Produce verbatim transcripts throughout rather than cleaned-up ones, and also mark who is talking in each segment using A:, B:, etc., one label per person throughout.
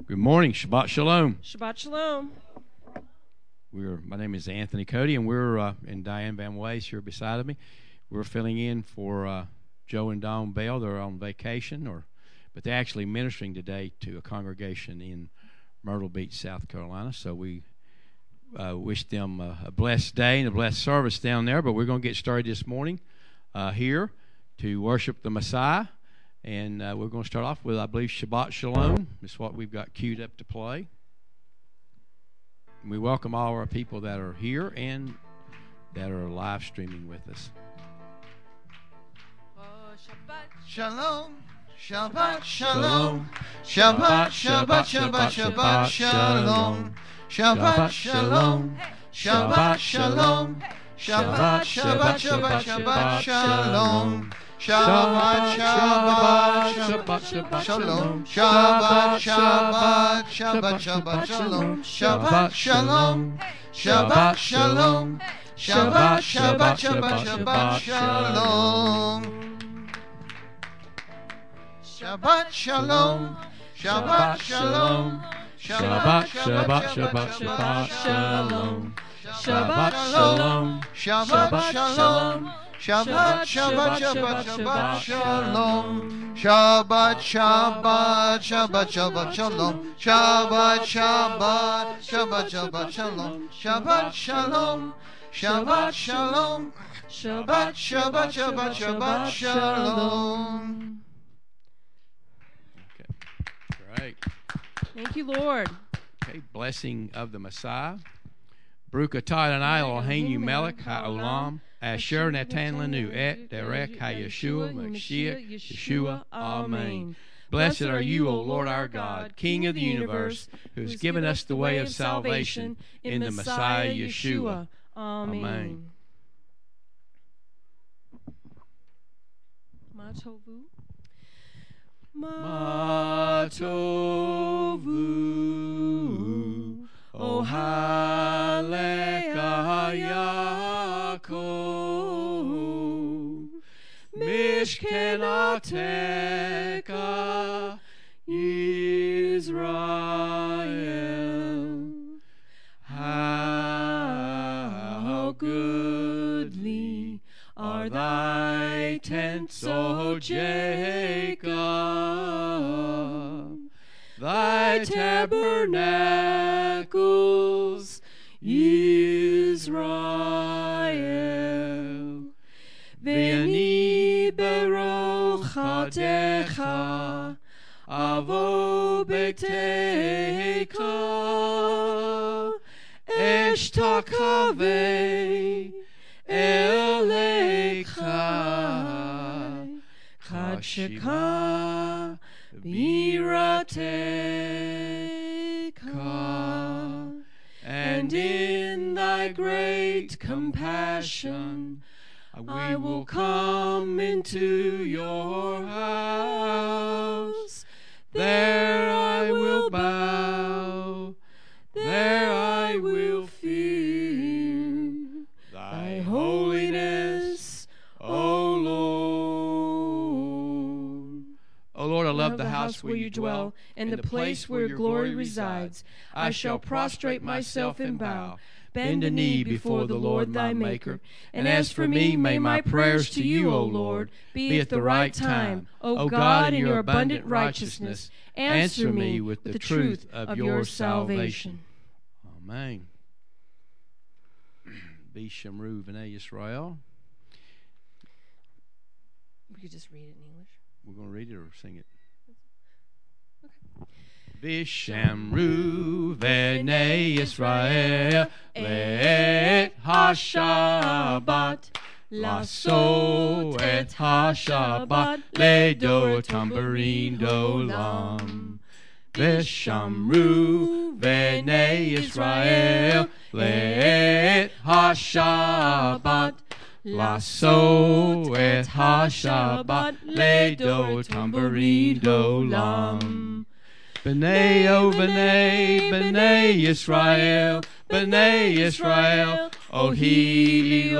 A: Good morning. Shabbat Shalom.
B: Shabbat Shalom.
A: We're, my name is Anthony Cody, and we're uh, and Diane Van Ways here beside of me. We're filling in for uh, Joe and Dawn Bell. They're on vacation, or but they're actually ministering today to a congregation in Myrtle Beach, South Carolina. So we uh, wish them a, a blessed day and a blessed service down there. But we're going to get started this morning uh, here to worship the Messiah. And uh, we're going to start off with, I believe, Shabbat Shalom. It's what we've got queued up to play. And we welcome all our people that are here and that are live streaming with us.
C: Oh, Shabbat Shalom, Shabbat Shalom, Shabbat, Shabbat, Shabbat, Shabbat Shalom, Shabbat Shalom, Shabbat Shalom, Shabbat, Shabbat, Shabbat, Shabbat Shalom. Shabbat, Shabbat, Shabbat, Shabbat, Shalom. Shabbat, Shabbat, Shabbat, Shabbat, Shalom. Shabbat, Shalom. Shabbat, Shalom. Shabbat, Shabbat, Shabbat, Shabbat, Shalom. Shabbat, Shalom. Shabbat, Shalom.
A: Shabbat, Shabbat, Shabbat, Shabbat, Shalom. Shabbat, Shalom.
C: Shabbat, Shalom. Shabbat, Shabbat, Shabbat, Shabbat, Shalom. Shabbat, Shabbat, Shabbat, Shabbat, Shalom. Shabbat, Shabbat, Shabbat, Shabbat, Shalom. Shabbat, Shalom. Shabbat, Shalom. Shabbat, Shabbat, Shabbat, Shabbat, Shalom.
A: Okay, great.
B: Thank you, Lord.
A: Okay, blessing of the Messiah. Baruch atah Adonai Eloheinu melech haolam. Asher Natan Lanu et Derek HaYeshua Mashiach Yeshua. Amen. Blessed are you, O Lord our God, King of the universe, who has given us the way of salvation in the Messiah Yeshua. Amen.
B: Matovu.
A: Matovu. O Haleka Yaakov, Mishkenateka Israel. How goodly are thy tents, O Jacob, thy tabernacles, Israel. Ve'ani berochatecha avo betecha eshtakave elecha chadsheka Mirateka, and in thy great compassion I will come into your house. There I will bow, there I will fear thy holiness, O Lord. O Lord, I love the house where you dwell, and the place where your glory resides. I shall prostrate myself and bow, bend a knee before the Lord thy Maker. And as for me, may my prayers to you, O Lord, be at the right time. O God, in your abundant righteousness, answer me with the truth of your salvation. Amen. Be Shamru V'nei Yisrael.
B: We could just read it in English.
A: We're going to read it or sing it? Vishamru v'nei Yisrael le'et ha-Shabbat, laso et ha-Shabbat le'dor tambourine d'olam. Vishamru v'nei Yisrael le'et ha-Shabbat, laso et ha-Shabbat le'dor tambourine d'olam. B'nai, O B'nai, B'nai Yisrael, B'nai Yisrael, Ohi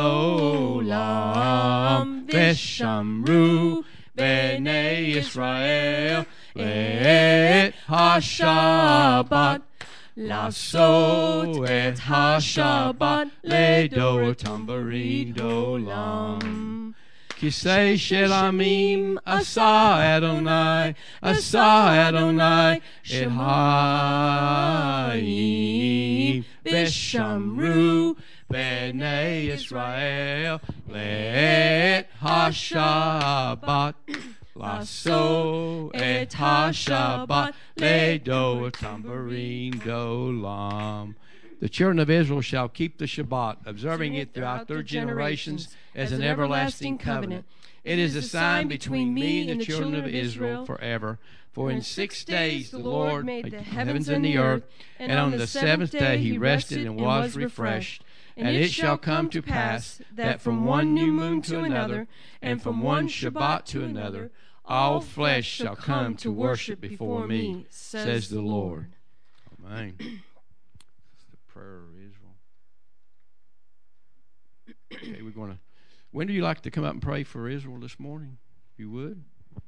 A: Olam, V'shamru B'nai Yisrael, Le'et
B: ha-shabbat. Lasso et ha-shabbat. Le-do tambourine do-lam.
A: Kisei shelamim, asa Adonai, asa Adonai, et ha'im, v'shamru, b'nei Yisrael, let ha-shabbat, lasso et ha-shabbat, le-do tambourine do-lam. The children of Israel shall keep the Shabbat, observing it throughout their generations as an everlasting covenant. It is a sign between me and the children of Israel forever. For in six days the Lord made the heavens and the earth, and on the seventh day he rested and was refreshed. And it shall come to pass that from one new moon to another, and from one Shabbat to another, all flesh shall come to worship before me, says the Lord. Amen. Prayer of Israel. Okay, we're going to. When do you like to come up and pray for Israel this morning? If you would.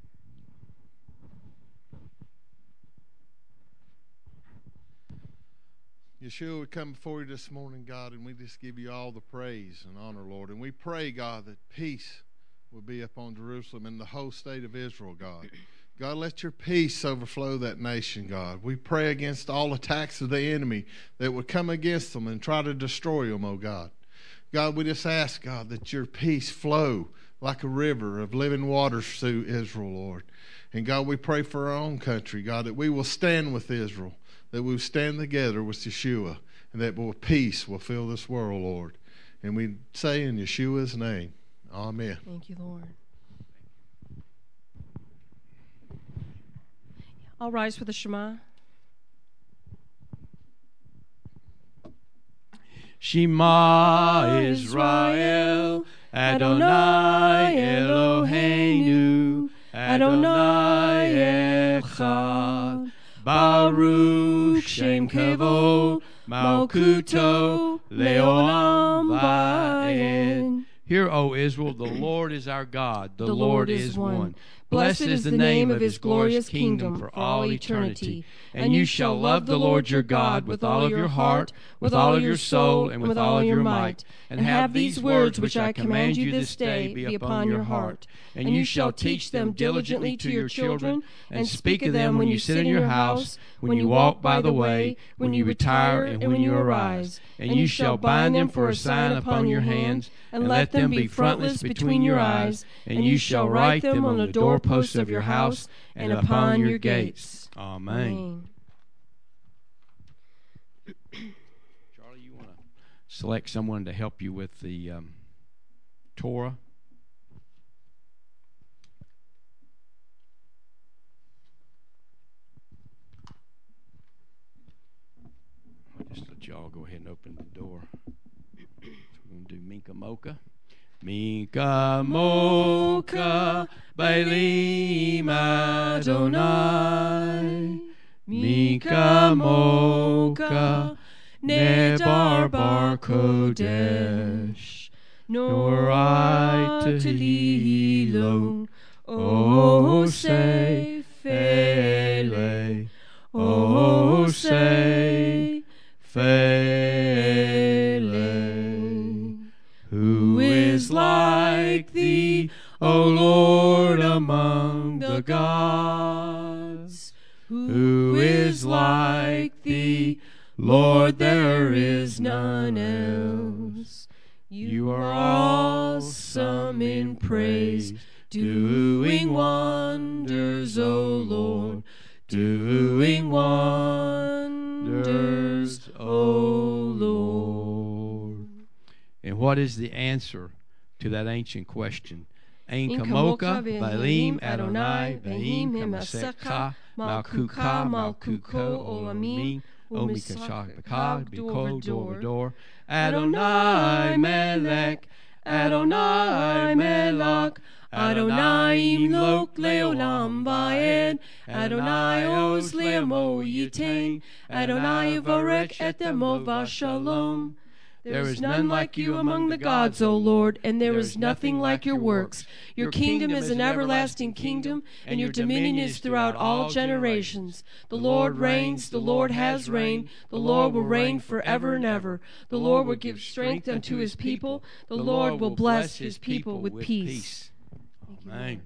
C: Yeshua, we come before you this morning, God, and we just give you all the praise and honor, Lord. And we pray, God, that peace will be upon Jerusalem and the whole state of Israel, God. God, let your peace overflow that nation, God. We pray against all attacks of the enemy that would come against them and try to destroy them, oh God. God, we just ask, God, that your peace flow like a river of living waters through Israel, Lord. And God, we pray for our own country, God, that we will stand with Israel, that we will stand together with Yeshua, and that peace will fill this world, Lord. And we say in Yeshua's name, amen.
B: Thank you, Lord. I'll rise for the Shema.
A: Shema Israel, Adonai Eloheinu, Adonai Echad, Baruch Shem Kavod, Malkuto, Leolam Va'ed. Hear, O Israel, the Lord is our God, the, the Lord, Lord is one. one. Blessed is the name of his glorious kingdom for all eternity. And you shall love the Lord your God with all of your heart, with all of your soul, and with all of your might. And have these words which I command you this day be upon your heart. And you shall teach them diligently to your children, and speak of them when you sit in your house, when you walk by the way, when you retire, and when you arise. And you shall bind them for a sign upon your hands, and let them be frontlets between your eyes. And you shall write them on the doorposts of your house and upon your gates. Amen. Charlie, you want to select someone to help you with the um, Torah? I'll just let y'all go ahead and open the door. So we're going to do Minka Mocha. Minka Mocha, Bailim Adonai. Minka Mocha, Nebar Bar Kodesh. Norai Tehilo, O say Fele, O say Fele. Who is like thee, O Lord, among the gods? Who is like thee, Lord, there is none else. You are awesome in praise, doing wonders, O Lord, doing wonders, O Lord. And what is the answer to that ancient question? Ein kamoka, Bailim Adonai, Vahim Himasecha, Malkuka, Malkuko, Olamim, Omikashakaka, Biko, Dor, Dor, Adonai Melech, Adonai Melech, Adonai Imlok Leolam Vaed, Adonai Oz Leamo Yitain, Adonai Varek et Emo Vashalom.
B: There is none like you among the gods, O Lord, and there is nothing like your works. Your kingdom is an everlasting kingdom, and your dominion is throughout all generations. The Lord reigns, the Lord has reigned, the Lord will reign forever and ever. The Lord will give strength unto his people, the Lord will bless his people with peace.
A: Amen.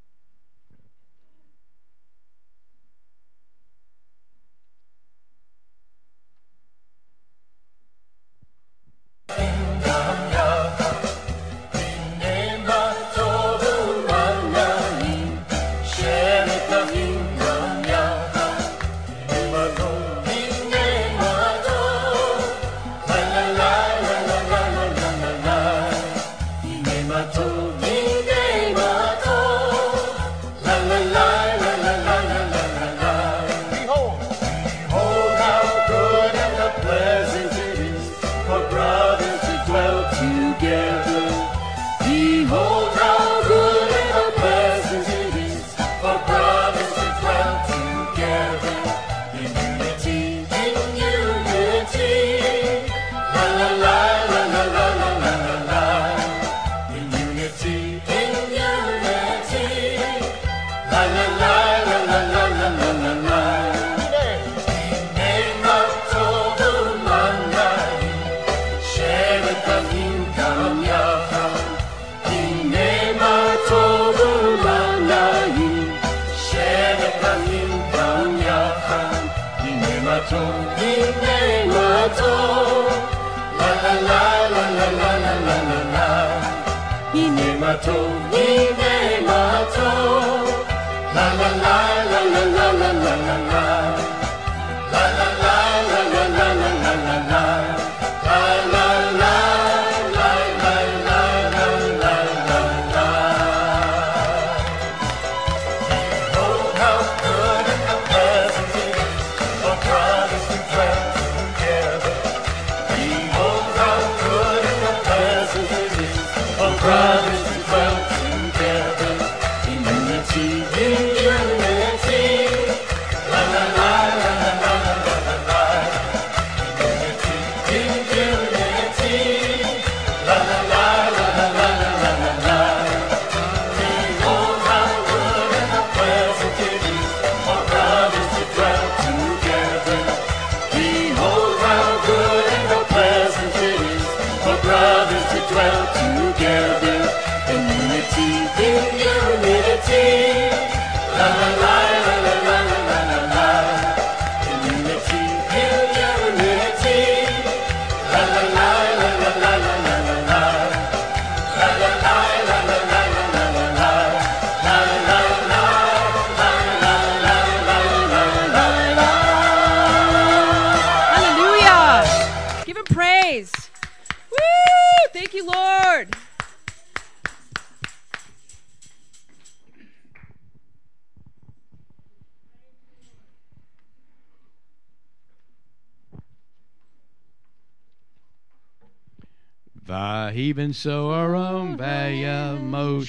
A: Even so aron vaya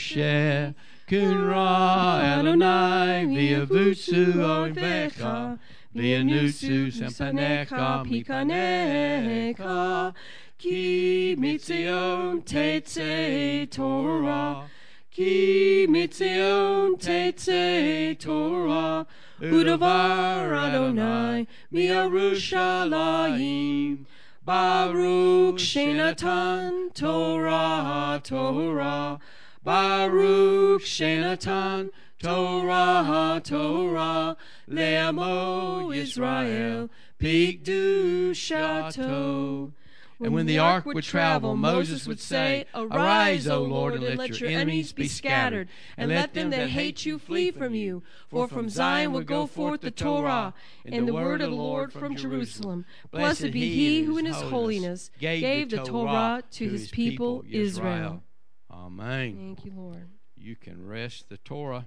A: Moshe Kunra Adonai via Vutsu Oinvecha via Nutsu Sempanecha Mikanecha Ki Mitzion Tetze Torah Ki Mitzion Tetze Torah Udavar Adonai Miarushalayim Baruch Shenatan Torah Torah Baruch Shenatan Torah Torah Le'amo Israel Pigdu Shato. And when the ark would travel, Moses would say, Arise, O Lord, and let your enemies be scattered, and let them that hate you flee from you. For from Zion will go forth the Torah, and the word of the Lord from Jerusalem. Blessed be he who in his holiness gave the Torah to his people Israel. Amen.
B: Thank you, Lord.
A: You can rest the Torah.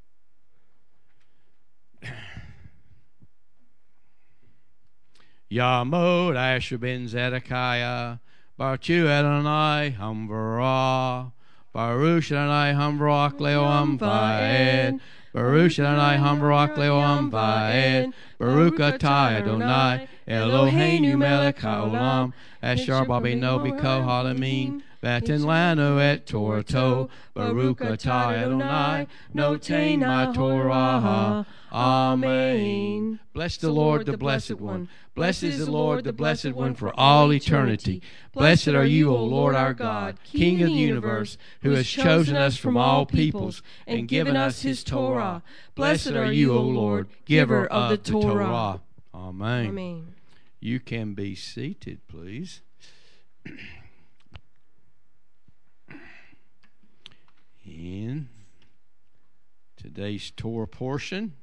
A: Yamod Asher ben Zedekiah, Barchu Adonai Hamvara, Baruch Adonai Hamvrak Leoam Vaed, Baruch Adonai Hambarak Leolam Vaed, Baruch Atah Adonai, Eloheinu melech haolam, Asher Babino Biko Halamin, Vaten Lano et Torato, Baruch Atah Adonai, Notain my Torah. Amen. Bless the Lord, the Blessed One. Blessed is the Lord, the Blessed One, for all eternity. Blessed are you, O Lord our God, King of the universe, who has chosen us from all peoples and given us his Torah. Blessed are you, O Lord, giver of the Torah. Amen.
B: Amen.
A: You can be seated, please. In today's Torah portion,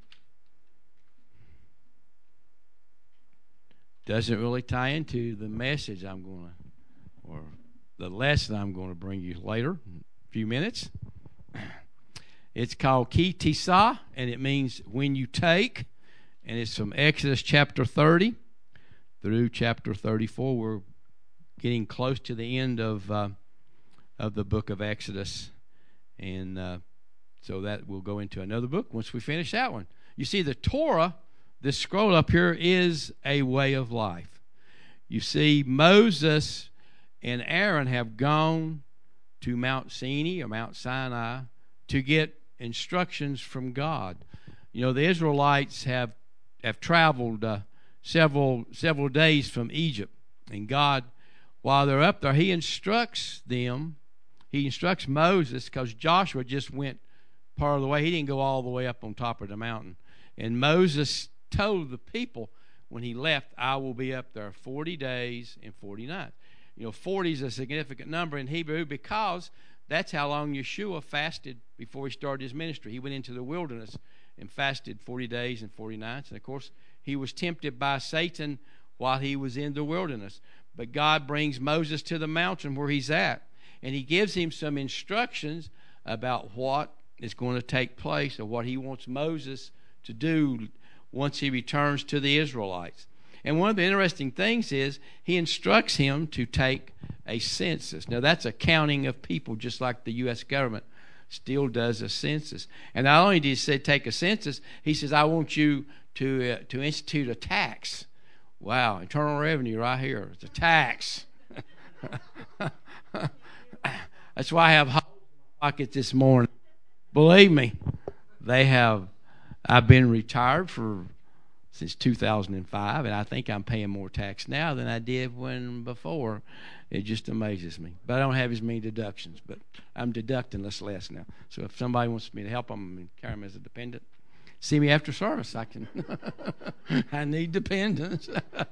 A: doesn't really tie into the message I'm going to, or the lesson I'm going to bring you later in a few minutes. It's called Ki Tisa, and it means when you take, and it's from Exodus chapter thirty through chapter thirty-four. We're getting close to the end of uh, of the book of Exodus, and uh, so that we'll go into another book once we finish that one. You see, the Torah, this scroll up here, is a way of life. You see, Moses and Aaron have gone to Mount Sinai or Mount Sinai to get instructions from God. You know, the Israelites have have traveled uh, several several days from Egypt, and God, while they're up there, He instructs them. He instructs Moses, because Joshua just went part of the way. He didn't go all the way up on top of the mountain. And Moses told the people when he left, I will be up there forty days and forty nights. You know, forty is a significant number in Hebrew because that's how long Yeshua fasted before he started his ministry. He went into the wilderness and fasted forty days and forty nights. And, of course, he was tempted by Satan while he was in the wilderness. But God brings Moses to the mountain where he's at, and he gives him some instructions about what is going to take place or what he wants Moses to do once he returns to the Israelites. And one of the interesting things is he instructs him to take a census. Now, that's a counting of people, just like the U S government still does a census. And not only did he say take a census, he says, I want you to uh, to institute a tax. Wow, Internal Revenue right here. It's a tax. That's why I have hot pockets this morning. Believe me, they have. I've been retired for since two thousand five, and I think I'm paying more tax now than I did when before. It just amazes me. But I don't have as many deductions, but I'm deducting less less now. So if somebody wants me to help them and carry them as a dependent, see me after service. I can. I need dependents.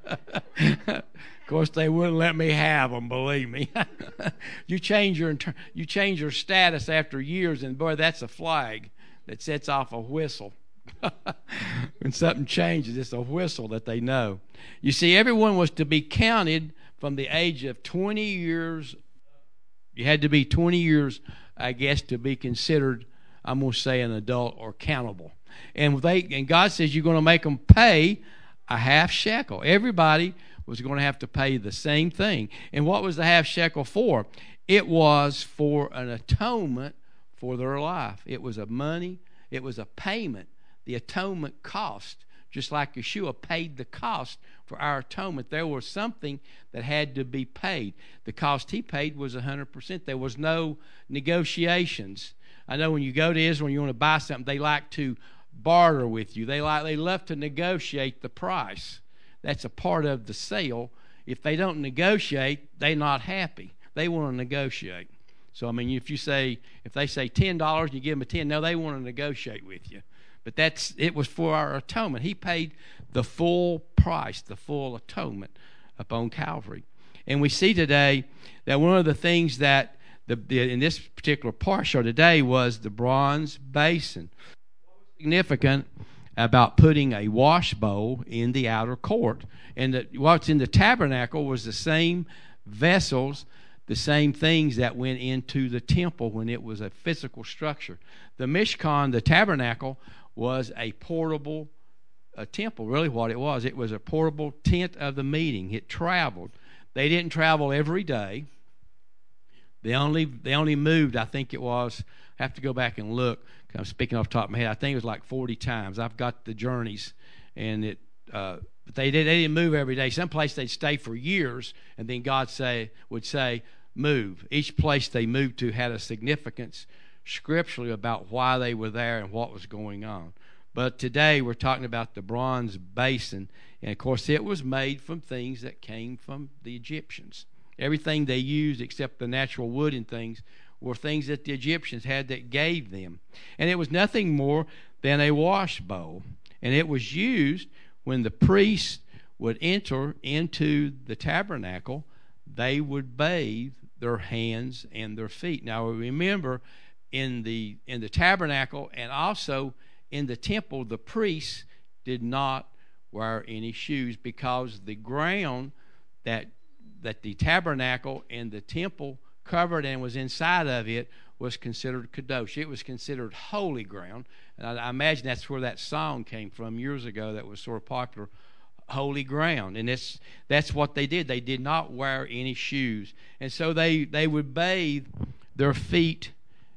A: Of course, they wouldn't let me have them. Believe me. you change your you change your status after years, and boy, that's a flag that sets off a whistle. When something changes, it's a whistle that they know. You see, everyone was to be counted from the age of twenty years. You had to be twenty years, I guess, to be considered, I'm going to say, an adult or countable. And they and God says you're going to make them pay a half shekel. Everybody was going to have to pay the same thing. And what was the half shekel for? It was for an atonement for their life. It was a money. It was a payment. The atonement cost, just like Yeshua paid the cost for our atonement. There was something that had to be paid. The cost he paid was one hundred percent. There was no negotiations. I know when you go to Israel and you want to buy something, they like to barter with you. They like they love to negotiate the price. That's a part of the sale. If they don't negotiate, they're not happy. They want to negotiate. So, I mean, if you say, if they say ten dollars and you give them a ten, no, they want to negotiate with you. But that's it was for our atonement. He paid the full price, the full atonement upon Calvary. And we see today that one of the things that the, the in this particular parsha today was the bronze basin. What was significant about putting a wash bowl in the outer court? And the, what's in the tabernacle was the same vessels, the same things that went into the temple when it was a physical structure. The Mishkan, the tabernacle, was a portable a temple. Really what it was, it was a portable tent of the meeting. It traveled. They didn't travel every day. They only they only moved, I think it was, I have to go back and look, I'm speaking off the top of my head. I think it was like forty times. I've got the journeys, and it. Uh, but they did. They didn't move every day. Some place they'd stay for years, and then God say would say move. Each place they moved to had a significance scripturally about why they were there and what was going on. But today we're talking about the bronze basin, and of course it was made from things that came from the Egyptians. Everything they used except the natural wood and things were things that the Egyptians had that gave them. And it was nothing more than a wash bowl. And it was used when the priests would enter into the tabernacle, they would bathe their hands and their feet. Now remember, in the in the tabernacle and also in the temple, the priests did not wear any shoes, because the ground that that the tabernacle and the temple covered and was inside of it was considered kadosh. It was considered holy ground. And I, I imagine that's where that song came from years ago that was sort of popular, holy ground. And it's, that's what they did. They did not wear any shoes. And so they, they would bathe their feet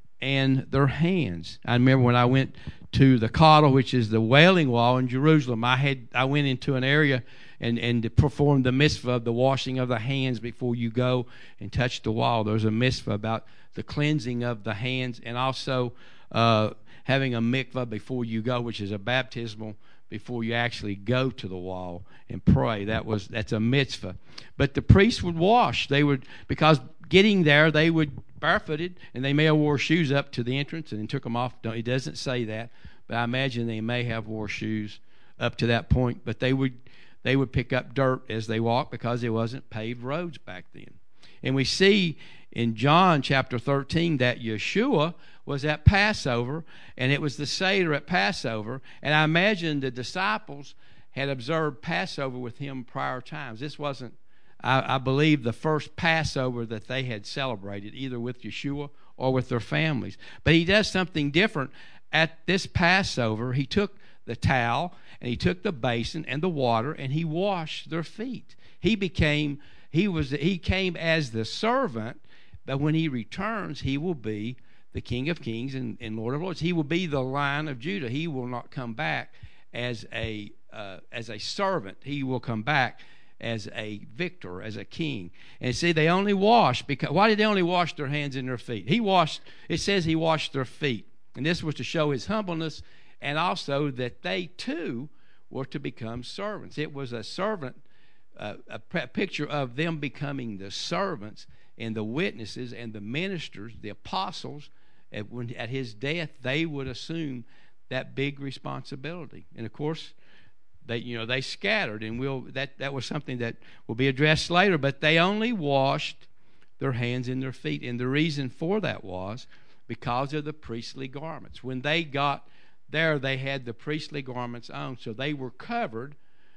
A: and their hands. I remember when I went to the Kotel, which is the Wailing Wall in Jerusalem, I had I went into an area and, and to perform the mitzvah of the washing of the hands before you go and touch the wall. There's a mitzvah about the cleansing of the hands, and also uh, having a mikvah before you go, which is a baptismal before you actually go to the wall and pray. That was that's a mitzvah. But the priests would wash. They would, because getting there, they would barefooted, and they may have wore shoes up to the entrance and then took them off. It doesn't say that, but I imagine they may have wore shoes up to that point. But they would they would pick up dirt as they walked, because there wasn't paved roads back then. And we see in John chapter thirteen that Yeshua was at Passover, and it was the Seder at Passover. And I imagine the disciples had observed Passover with him prior times. This wasn't, I, I believe, the first Passover that they had celebrated, either with Yeshua or with their families. But he does something different. At this Passover, he took the towel, and he took the basin and the water, and he washed their feet. He became, he was, he came as the servant, but when he returns, he will be the King of Kings and, and Lord of Lords. He will be the Lion of Judah. He will not come back as a uh, as a servant. He will come back as a victor, as a king. And see, they only washed because, why did they only wash their hands and their feet? He washed, it says he washed their feet. And this was to show his humbleness, and also that they too were to become servants. It was a servant, uh, a p- picture of them becoming the servants and the witnesses and the ministers, the apostles. At, when, at his death, they would assume that big responsibility. And of course, they, you know, they scattered, and we'll, that, that was something that will be addressed later. But they only washed their hands and their feet, and the reason for that was because of the priestly garments. When they got there, they had the priestly garments on, so they were covered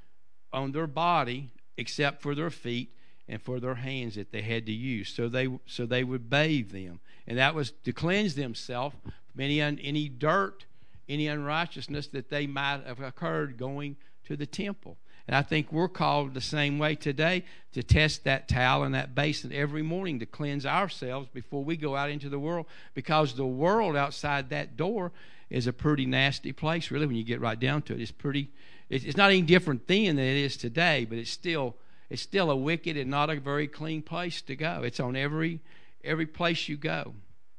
A: on their body except for their feet and for their hands that they had to use. So they so they would bathe them, and that was to cleanse themselves from any un, any dirt, any unrighteousness that they might have occurred going to the temple. And I think we're called the same way today, to test that towel and that basin every morning to cleanse ourselves before we go out into the world, because the world outside that door is a pretty nasty place, really, when you get right down to it. It's pretty. It's, it's not any different then than it is today, but it's still it's still a wicked and not a very clean place to go. It's on every every place you go.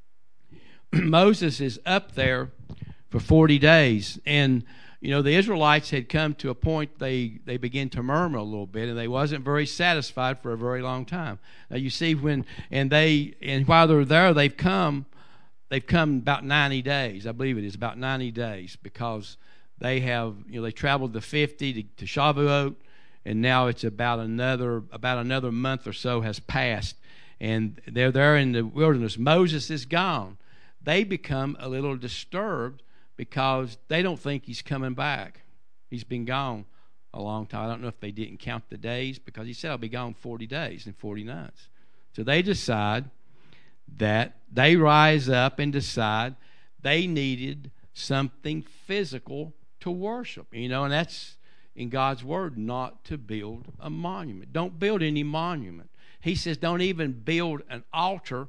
A: Moses is up there for forty days, and you know, the Israelites had come to a point they, they began to murmur a little bit, and they wasn't very satisfied for a very long time. Now you see when and they and while they're there, they've come they've come about ninety days. I believe it is about ninety days, because they have, you know, they traveled the fifty to, to Shavuot, and now it's about another about another month or so has passed, and they're there in the wilderness. Moses is gone. They become a little disturbed, because they don't think he's coming back. He's been gone a long time. I don't know if they didn't count the days, because he said, I'll be gone forty days and forty nights. So they decide that they rise up and decide they needed something physical to worship. You know, and that's in God's word, not to build a monument. Don't build any monument. He says don't even build an altar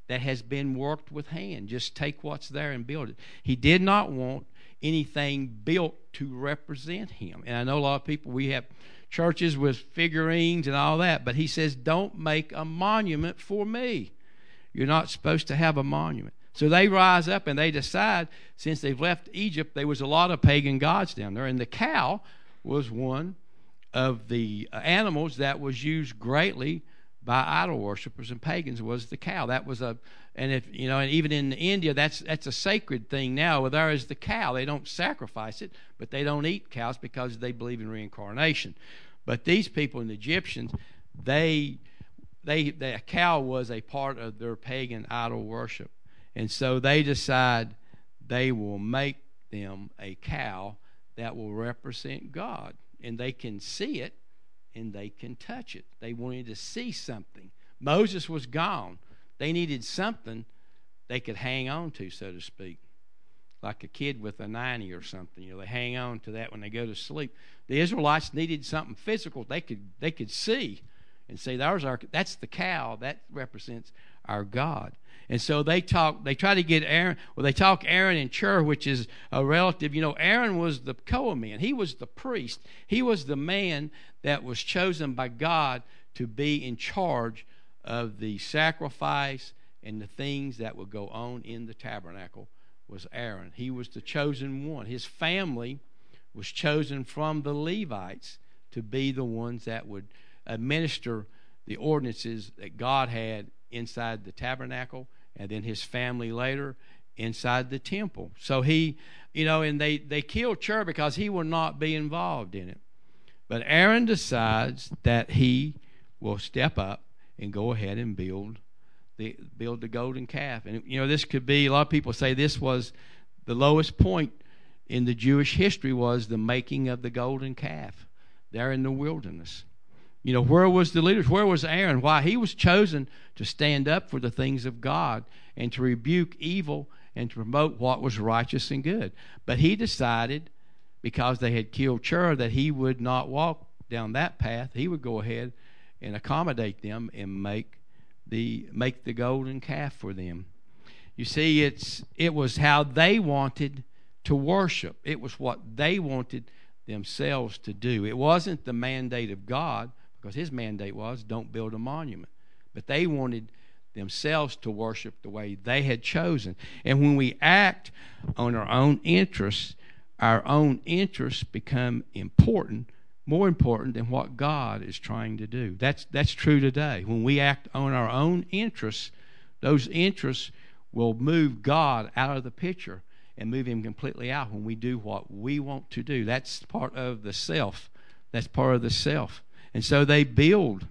A: that has been worked with hand. Just take what's there and build it. He did not want anything built to represent him. And I know a lot of people, we have churches with figurines and all that, but he says, don't make a monument for me. You're not supposed to have a monument. So they rise up and they decide, since they've left Egypt, there was a lot of pagan gods down there, and the cow was one of the animals that was used greatly by idol worshippers and pagans. Was the cow. That was a, and if you know, and even in India, that's that's a sacred thing now. Well, there is the cow. They don't sacrifice it, but they don't eat cows because they believe in reincarnation. But these people, the Egyptians, they they the cow was a part of their pagan idol worship, and so they decide they will make them a cow that will represent God, and they can see it and they can touch it. They wanted to see something. Moses was gone. They needed something they could hang on to, so to speak, like a kid with a ninety or something. You know, they hang on to that when they go to sleep. The Israelites needed something physical they could they could see and say, "There's our that's the cow that represents our God." And so they talk. They try to get Aaron. Well, they talk Aaron and Hur, which is a relative. You know, Aaron was the Kohen. He was the priest. He was the man that was chosen by God to be in charge of the sacrifice and the things that would go on in the tabernacle. Was Aaron. He was the chosen one. His family was chosen from the Levites to be the ones that would administer the ordinances that God had inside the tabernacle, and then his family later inside the temple. So he, you know, and they, they killed Hur because he would not be involved in it. But Aaron decides that he will step up and go ahead and build the build the golden calf. And, you know, this could be, a lot of people say this was the lowest point in the Jewish history, was the making of the golden calf there in the wilderness. You know, where was the leaders? Where was Aaron? Why? He was chosen to stand up for the things of God and to rebuke evil and to promote what was righteous and good. But he decided, because they had killed Hur, that he would not walk down that path. He would go ahead and accommodate them and make the make the golden calf for them. You see, it's it was how they wanted to worship. It was what they wanted themselves to do. It wasn't the mandate of God, because his mandate was, don't build a monument. But they wanted themselves to worship the way they had chosen. And when we act on our own interests, our own interests become important, more important than what God is trying to do. That's that's true today. When we act on our own interests, those interests will move God out of the picture and move him completely out when we do what we want to do. That's part of the self. That's part of the self. And so they build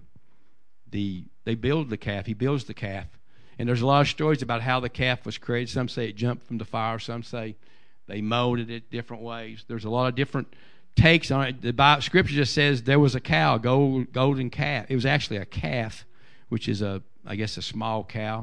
A: the they build the calf. He builds the calf. And there's a lot of stories about how the calf was created. Some say it jumped from the fire. Some say they molded it different ways. There's a lot of different takes on it. The Bible, Scripture just says there was a cow, gold, golden calf. It was actually a calf, which is a, I guess, a small cow.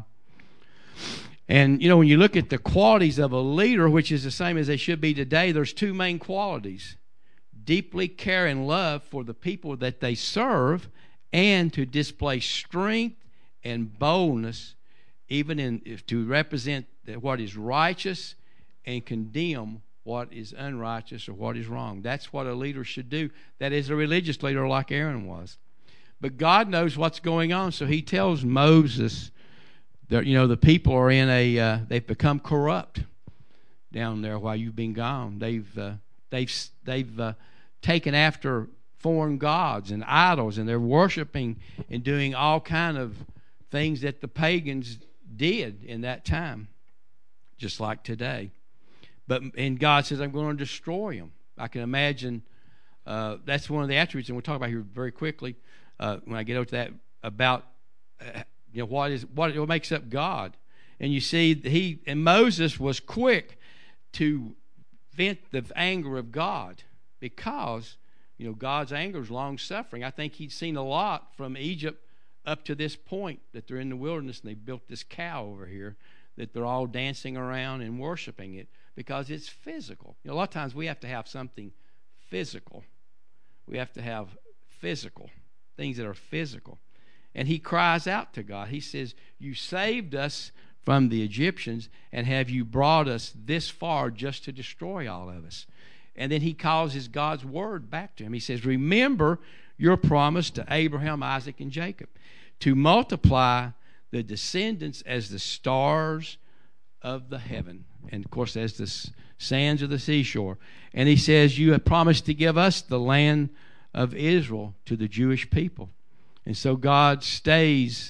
A: And, you know, when you look at the qualities of a leader, which is the same as they should be today, there's two main qualities: deeply care and love for the people that they serve, and to display strength and boldness, even in if to represent what is righteous and condemn what is unrighteous or what is wrong. That's what a leader should do. That is a religious leader like Aaron was. But God knows what's going on, so he tells Moses that, you know, the people are in a uh, they've become corrupt down there while you've been gone. They've uh, they've they've uh, taken after foreign gods and idols, and they're worshiping and doing all kind of things that the pagans did in that time, just like today. But and God says, I'm going to destroy them. I can imagine uh, that's one of the attributes, and we'll talk about here very quickly uh, when I get over to that, about uh, you know what is what, what makes up God. And you see, he and Moses was quick to vent the anger of God, because you know God's anger is long suffering. I think he'd seen a lot from Egypt up to this point, that they're in the wilderness and they built this cow over here that they're all dancing around and worshiping it, because it's physical. You know, a lot of times we have to have something physical. We have to have physical things that are physical. And he cries out to God. He says, you saved us from the Egyptians, and have you brought us this far just to destroy all of us? And then he calls his God's word back to him. He says, remember your promise to Abraham, Isaac, and Jacob, to multiply the descendants as the stars of the heaven, and of course as the sands of the seashore. And he says, you have promised to give us the land of Israel to the Jewish people. And so God stays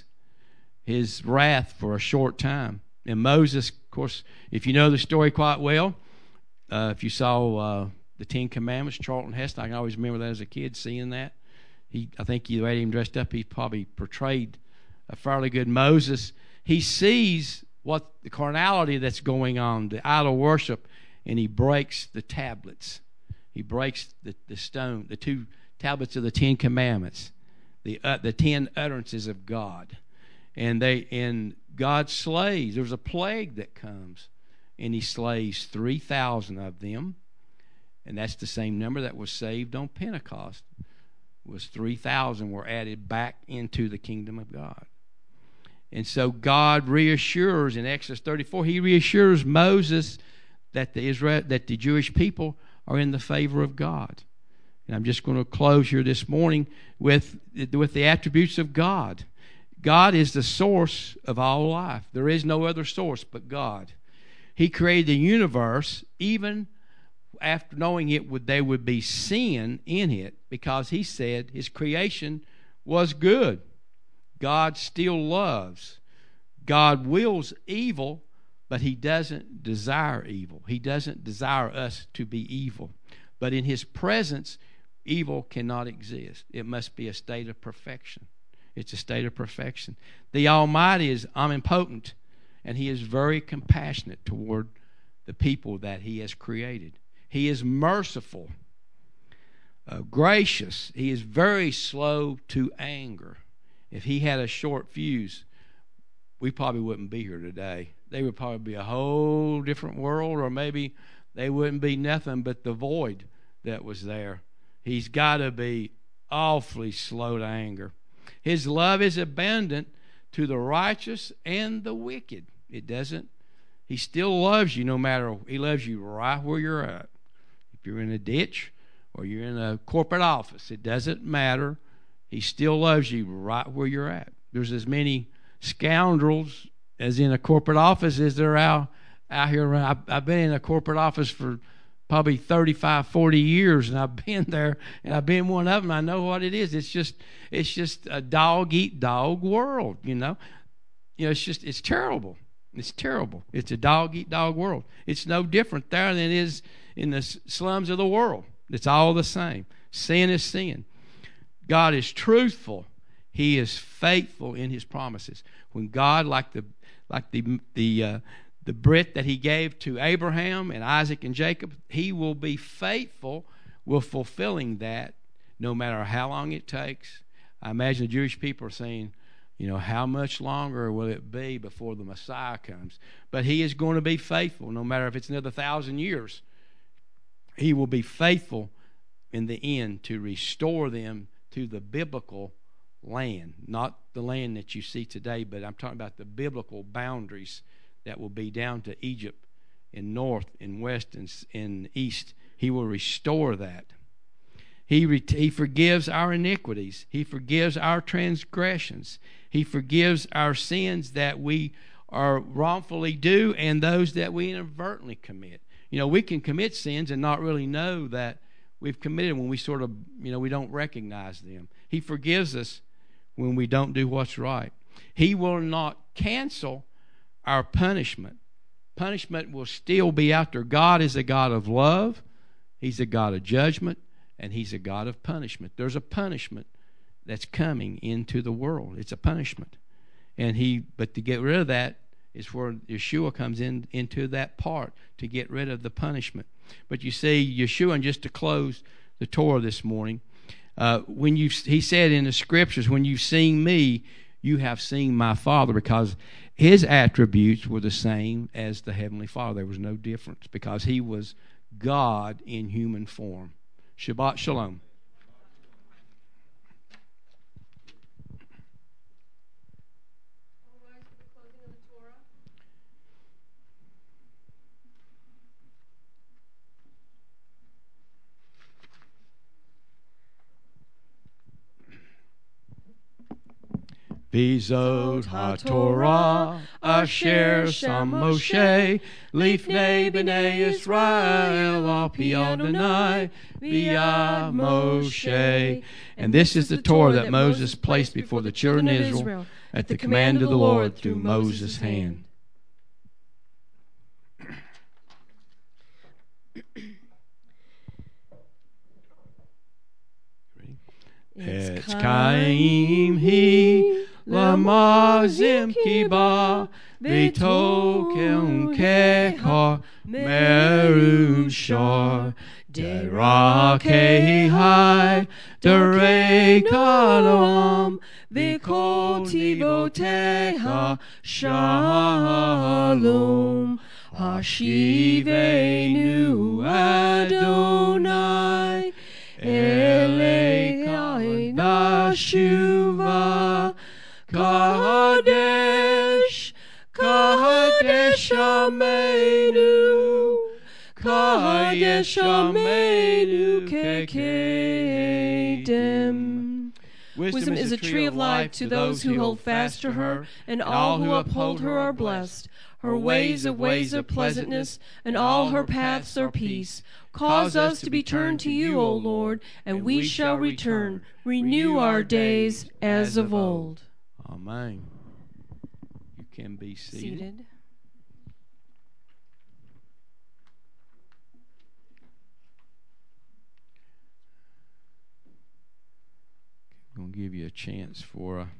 A: his wrath for a short time. And Moses, of course, if you know the story quite well, uh, if you saw uh, the Ten Commandments, Charlton Heston, I can always remember that as a kid, seeing that. He, I think you had him dressed up, he probably portrayed a fairly good Moses. He sees what the carnality that's going on, the idol worship, and he breaks the tablets. He breaks the, the stone, the two tablets of the Ten Commandments, the uh, the ten utterances of God. And they and God slays. There's a plague that comes, and he slays three thousand of them, and that's the same number that was saved on Pentecost. It was three thousand were added back into the kingdom of God. And so God reassures in Exodus thirty-four. He reassures Moses that the Israel that the Jewish people are in the favor of God. And I'm just going to close here this morning with with the attributes of God. God is the source of all life. There is no other source but God. He created the universe even after knowing it would there would be sin in it, because he said his creation was good. God still loves. God wills evil, but he doesn't desire evil. He doesn't desire us to be evil. But in his presence, evil cannot exist. It must be a state of perfection. It's a state of perfection. The Almighty is omnipotent, and he is very compassionate toward the people that he has created. He is merciful, uh, gracious. He is very slow to anger. If he had a short fuse, we probably wouldn't be here today. They would probably be a whole different world, or maybe they wouldn't be nothing but the void that was there. He's got to be awfully slow to anger. His love is abundant to the righteous and the wicked. It doesn't. He still loves you no matter. He loves you right where you're at. If you're in a ditch or you're in a corporate office, it doesn't matter. He still loves you right where you're at. There's as many scoundrels as in a corporate office as there are out, out here around. I've, I've been in a corporate office for probably thirty-five, forty years, and I've been there, and I've been one of them. I know what it is. It's just, it's just a dog-eat-dog world, you know. You know, it's just, it's terrible. It's terrible. It's a dog-eat-dog world. It's no different there than it is in the slums of the world. It's all the same. Sin is sin. God is truthful. He is faithful in his promises. When God, like the like the the uh, the Brit that he gave to Abraham and Isaac and Jacob, he will be faithful with fulfilling that, no matter how long it takes. I imagine the Jewish people are saying, you know, how much longer will it be before the Messiah comes? But he is going to be faithful, no matter if it's another thousand years. He will be faithful in the end to restore them to the biblical land, not the land that you see today, but I'm talking about the biblical boundaries that will be down to Egypt in north and west and in east. He will restore that. He re- he forgives our iniquities. He forgives our transgressions. He forgives our sins that we are wrongfully do and those that we inadvertently commit. You know, we can commit sins and not really know that we've committed when we sort of, you know, we don't recognize them. He forgives us when we don't do what's right. He will not cancel our punishment. Punishment will still be out there. God is a God of love. He's a God of judgment, and he's a God of punishment. There's a punishment that's coming into the world. It's a punishment. And he, but to get rid of that is where Yeshua comes in into that part, to get rid of the punishment. But you see, Yeshua, and just to close the Torah this morning, uh, when you he said in the scriptures, when you've seen me, you have seen my Father, because his attributes were the same as the Heavenly Father. There was no difference, because he was God in human form. Shabbat Shalom. Bizot HaTorah, Asher Sam Moshe, Lifnei B'nei Israel, Al Pi Adonai, B'yad Moshe. And this is the Torah that Moses placed before the children of Israel at the command of the Lord through Moses' hand. Etz Chaim Hi Lamazim Kiba V'tokel Kehar Merun Shar Derakei Hai Derei Kalam V'kol Tivoteha Shalom Hashivenu Adonai Elei Nashuva Kadesh Kadesh Amenu Kadesh Amenu Kekedem. Wisdom is a tree of life to those who hold fast to her, and all who uphold her are blessed. Her ways are ways of pleasantness, and all her paths are peace. Cause us to be turned to you, O Lord, and we shall return. Renew our days as of old. Amen. You can be seated.
B: Seated.
A: I'm going to give you a chance for uh,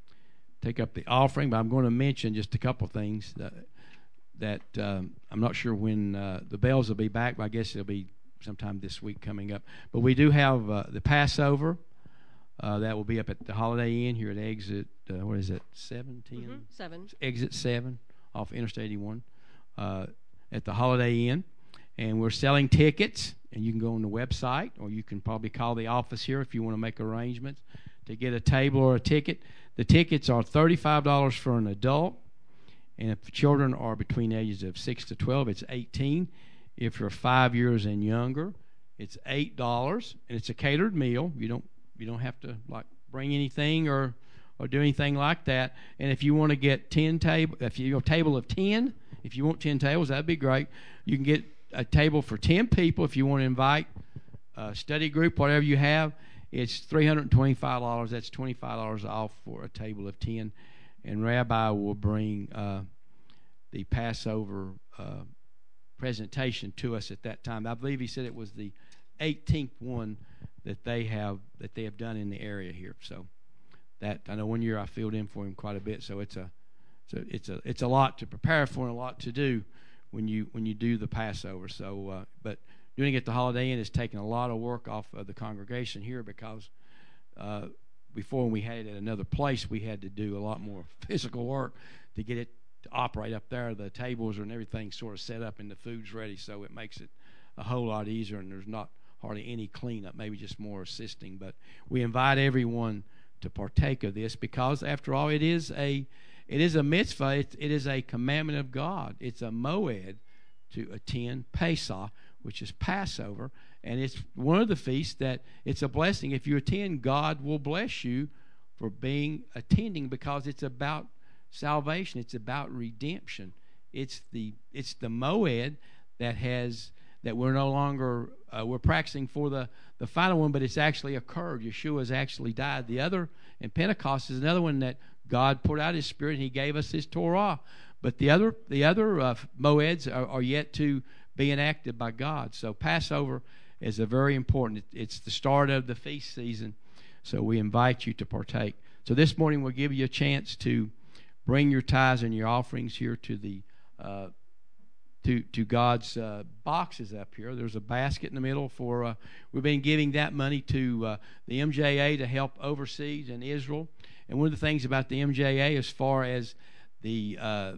A: take up the offering, but I'm going to mention just a couple things that, that um, I'm not sure when uh, the bells will be back, but I guess it'll be sometime this week coming up. But we do have uh, the Passover uh, that will be up at the Holiday Inn here at exit, uh, what is it, seven, ten?
B: Mm-hmm. Seven.
A: Exit seven off Interstate eighty-one uh, at the Holiday Inn. And we're selling tickets, and you can go on the website, or you can probably call the office here if you want to make arrangements to get a table or a ticket. The tickets are thirty-five dollars for an adult, and if the children are between the ages of six to twelve, it's eighteen. If you're five years and younger, it's eight dollars, and it's a catered meal. You don't you don't have to like bring anything or or do anything like that. And if you want to get ten table, if you have a table of ten, if you want ten tables, that'd be great. You can get a table for ten people if you want to invite a study group, whatever you have. It's three hundred twenty-five dollars. That's twenty-five dollars off for a table of ten. And Rabbi will bring uh, the Passover uh, presentation to us at that time. I believe he said it was the eighteenth one that they have that they have done in the area here. So that I know one year I filled in for him quite a bit. So it's a so it's a it's a lot to prepare for and a lot to do when you when you do the Passover. So, uh, but doing it at the Holiday Inn is taking a lot of work off of the congregation here because uh, before when we had it at another place, we had to do a lot more physical work to get it to operate up there. The tables and everything sort of set up and the food's ready, so it makes it a whole lot easier, and there's not hardly any cleanup, maybe just more assisting. But we invite everyone to partake of this because, after all, it is a It is a mitzvah. It, it is a commandment of God. It's a moed to attend Pesach, which is Passover. And it's one of the feasts that it's a blessing. If you attend, God will bless you for being attending because it's about salvation. It's about redemption. It's the it's the moed that has that we're no longer uh, we're practicing for the, the final one, but it's actually occurred. Yeshua has actually died. The other, and Pentecost is another one that God poured out His Spirit, and He gave us His Torah. But the other, the other uh, moeds are, are yet to be enacted by God. So Passover is a very important. It's the start of the feast season. So we invite you to partake. So this morning we'll give you a chance to bring your tithes and your offerings here to the uh, to to God's uh, boxes up here. There's a basket in the middle for. Uh, we've been giving that money to uh, the M J A to help overseas in Israel. And one of the things about the M J A, as far as the uh,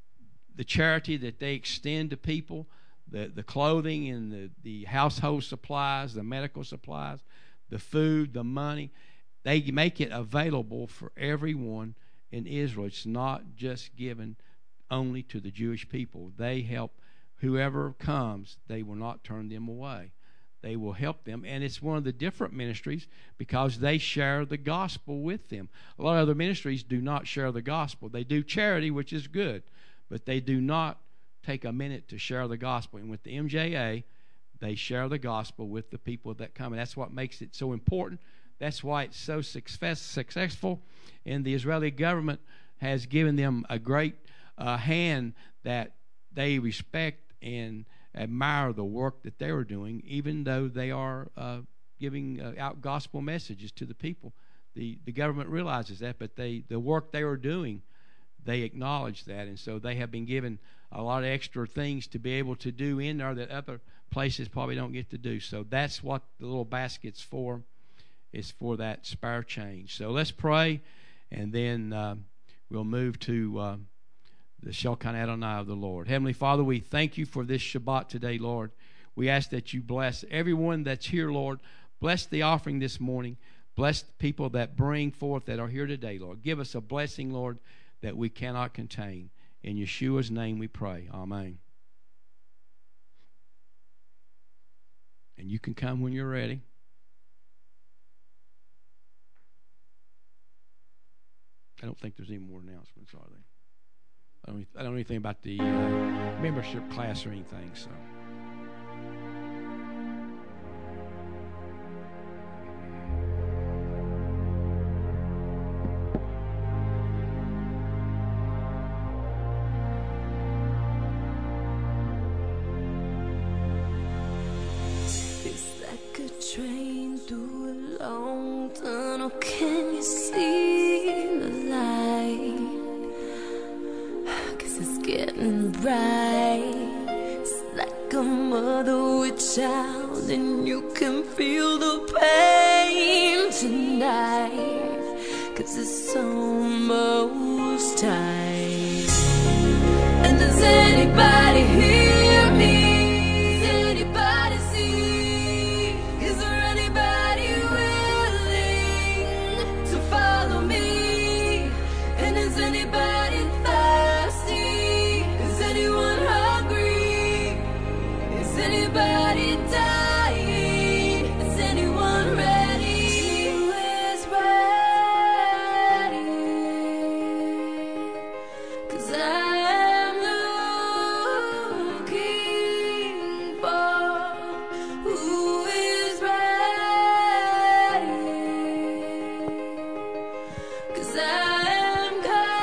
A: the charity that they extend to people, the, the clothing and the, the household supplies, the medical supplies, the food, the money, they make it available for everyone in Israel. It's not just given only to the Jewish people. They help whoever comes, they will not turn them away. they will help them. And it's one of the different ministries because they share the gospel with them. A lot of other ministries do not share the gospel. They do charity, which is good, but they do not take a minute to share the gospel. And with the M J A, they share the gospel with the people that come. And that's what makes it so important. That's why it's so success, successful. And the Israeli government has given them a great uh, hand that they respect and admire the work that they are doing, even though they are uh, giving uh, out gospel messages to the people. The the government realizes that, but they the work they are doing, they acknowledge that, and so they have been given a lot of extra things to be able to do in there that other places probably don't get to do. So that's what the little basket's for. It's for that spare change. So let's pray, and then uh, we'll move to uh, the Shekinah Adonai of the Lord. Heavenly Father, we thank you for this Shabbat today, Lord. We ask that you bless everyone that's here, Lord. Bless the offering this morning. Bless the people that bring forth that are here today, Lord. Give us a blessing, Lord, that we cannot contain. In Yeshua's name we pray. Amen. And you can come when you're ready. I don't think there's any more announcements, are there? I don't, I don't know anything about the uh, membership class or anything, so.
B: It's like a train through a long tunnel. Can you see the light? Getting bright. It's like a mother with child, and you can feel the pain tonight, 'cause it's almost time. And does anybody hear me? Does anybody see? Is there anybody willing to follow me? And is anybody anybody dying? Is anyone ready? Who is ready? 'Cause I'm looking for who is ready. 'Cause I'm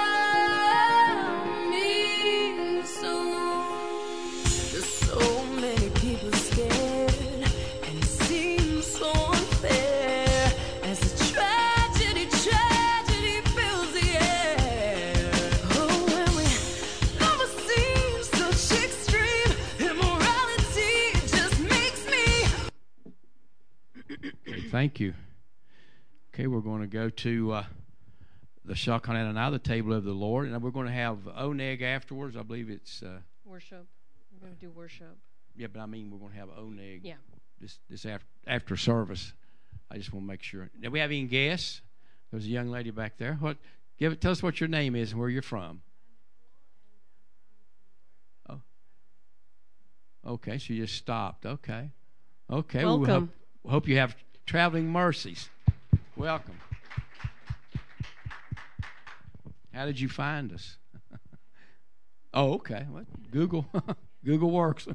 B: coming soon. There's so many people scared, and it seems so unfair as the tragedy, tragedy fills the air. Oh, and we never seen such extreme immorality. It just makes me.
A: Okay, thank you. Okay, we're going to go to uh, the Shekinah Adonai, the table of the Lord, and we're going to have oneg afterwards. I believe it's uh,
B: Worship. We're going to do worship.
A: yeah, but I mean we're going to have oneg.
B: Yeah.
A: This this after after service. I just want to make sure. Do we have any guests? There's a young lady back there. What? Give it. Tell us what your name is and where you're from. Oh. Okay, so you just stopped. Okay. Okay.
B: Welcome.
A: We hope, hope you have traveling mercies. Welcome. How did you find us? Oh, okay. What? Google. Google works.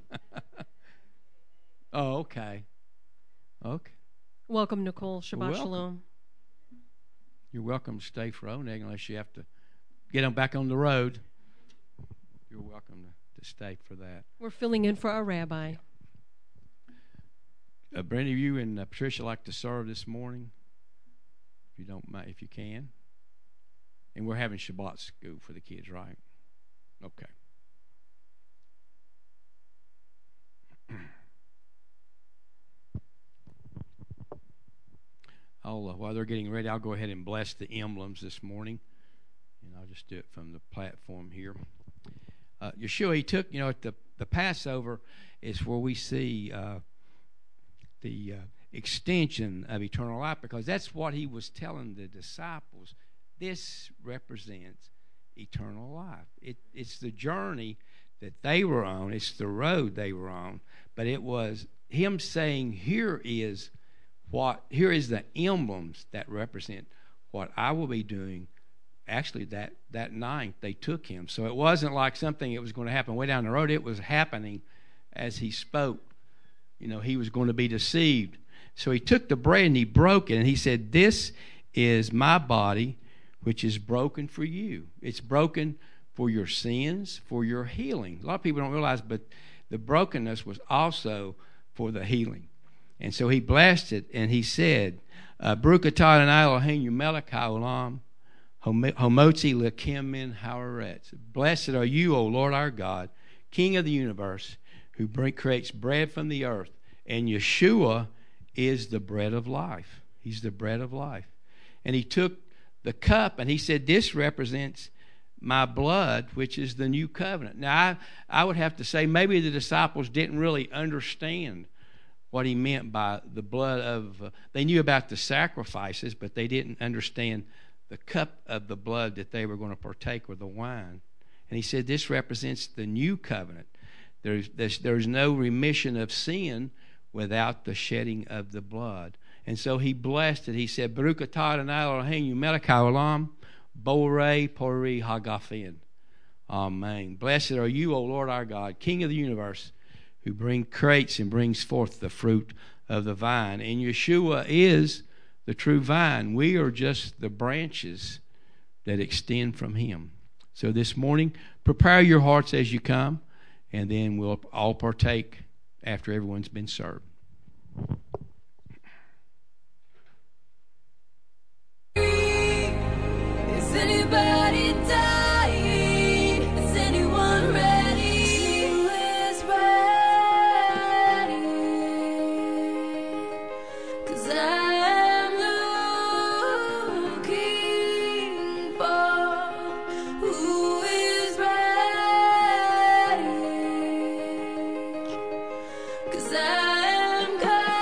A: Oh, okay. Okay.
B: Welcome, Nicole. Shabbat
A: Welcome.
B: Shalom.
A: You're welcome to stay for oneg unless you have to get them back on the road. You're welcome to, to stay for that.
B: We're filling in for our rabbi.
A: Uh, Brenda, you and uh, Patricia like to serve this morning, if you don't mind, if you can. And we're having Shabbat school for the kids, right? Okay. I'll, uh, while they're getting ready, I'll go ahead and bless the emblems this morning, and I'll just do it from the platform here. Uh, Yeshua, he took, you know, at the, the Passover is where we see uh, the uh, extension of eternal life, because that's what he was telling the disciples. This represents eternal life. It, it's the journey that they were on. It's the road they were on, but it was him saying, here is what, here is the emblems that represent what I will be doing. Actually, that, that night they took him. So it wasn't like something that was going to happen way down the road. It was happening as he spoke. You know, he was going to be deceived. So he took the bread and he broke it, and he said, this is my body, which is broken for you. It's broken for your sins, for your healing. A lot of people don't realize, but the brokenness was also for the healing. And so he blessed it, and he said, Baruch atah Adonai Eloheinu melech haolam, homotzi lekim min haaretz. Blessed are you, O Lord our God, King of the universe, who bring, creates bread from the earth. And Yeshua is the bread of life. He's the bread of life. And he took the cup, and he said, this represents my blood, which is the new covenant. Now, I, I would have to say maybe the disciples didn't really understand what he meant by the blood of, uh, they knew about the sacrifices, but they didn't understand the cup of the blood that they were going to partake, or the wine. And he said, this represents the new covenant. There's, there's, there's no remission of sin without the shedding of the blood. And so he blessed it. He said, Baruch atah Adonai Eloheinu melech haolam, borei pori hagafin. Amen. Blessed are you, O Lord our God, King of the universe, who bring creates and brings forth the fruit of the vine. And Yeshua is the true vine. We are just the branches that extend from him. So this morning, prepare your hearts as you come, and then we'll all partake after everyone's been served.
B: Is anybody dying? Is anyone ready? Who is ready? 'Cause I am looking for who is ready. 'Cause I am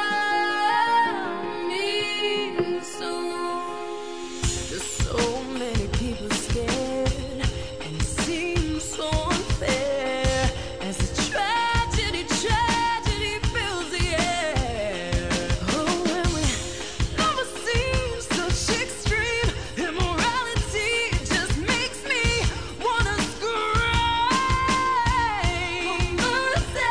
B: coming soon. There's so many people scared, and it seems so unfair as the tragedy, tragedy fills the air. Oh, and we never seen such extreme immorality. It just makes me wanna scream for mercy.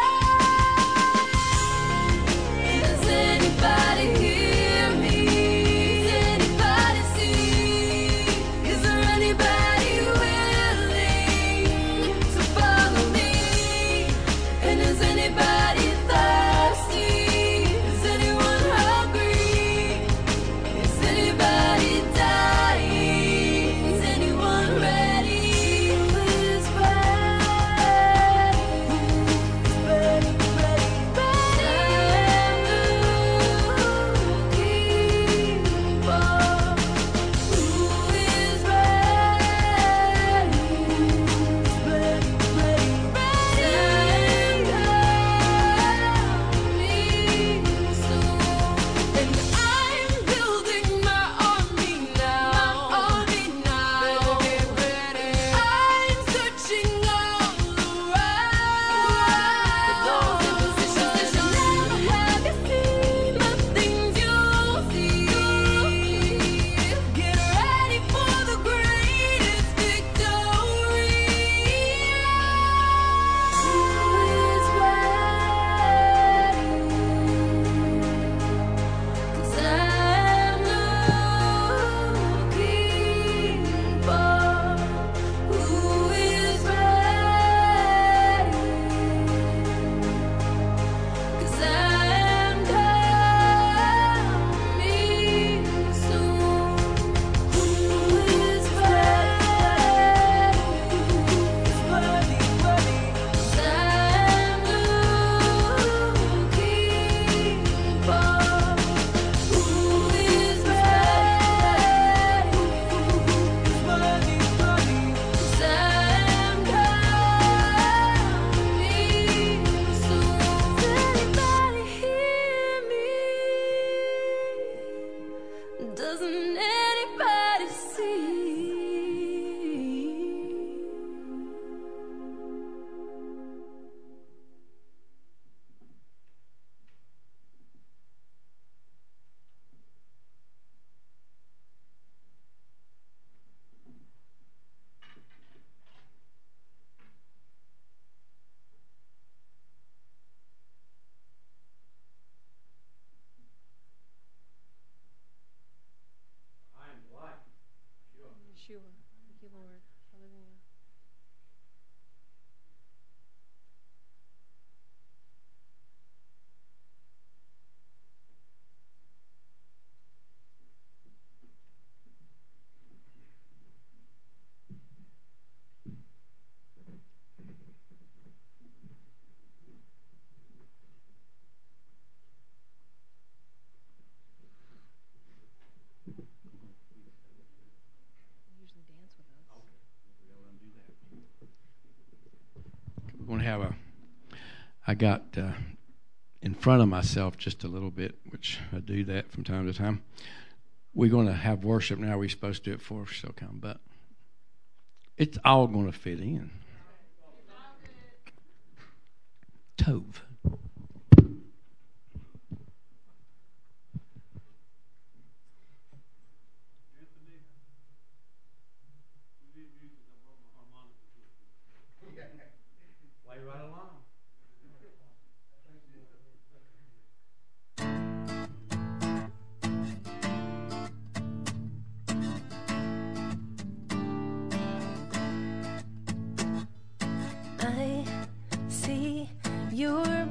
B: Does anybody hear me? Does anybody see? Is there anybody willing to follow me? And is anybody thirsty? Is anyone hungry? Is anybody dying? Is anyone ready? Who is ready? Who's ready, ready, ready? I'm looking for who is ready? Who's ready, ready, ready? Coming soon. And I'm building my army now. My army now. Ready, ready. I'm searching all around for those in positions that you'll never have you seen. The things you'll see. Get ready for the greatest victory. Who is ready? 'Cause I'm looking for who is ready. 'Cause I'm coming soon. Who is ready? Who's ready, ready? 'Cause I'm looking for who is ready? Who's ready, ready? 'Cause I'm coming soon. Does anybody hear me? Doesn't anybody see? Yeshua. Thank you, Lord. Hallelujah.
A: We're going to have a, I got uh, in front of myself just a little bit, which I do that from time to time. We're going to have worship now. We're supposed to do it for SoCon, but it's all going to fit in. Tove. Play right along.
D: I see your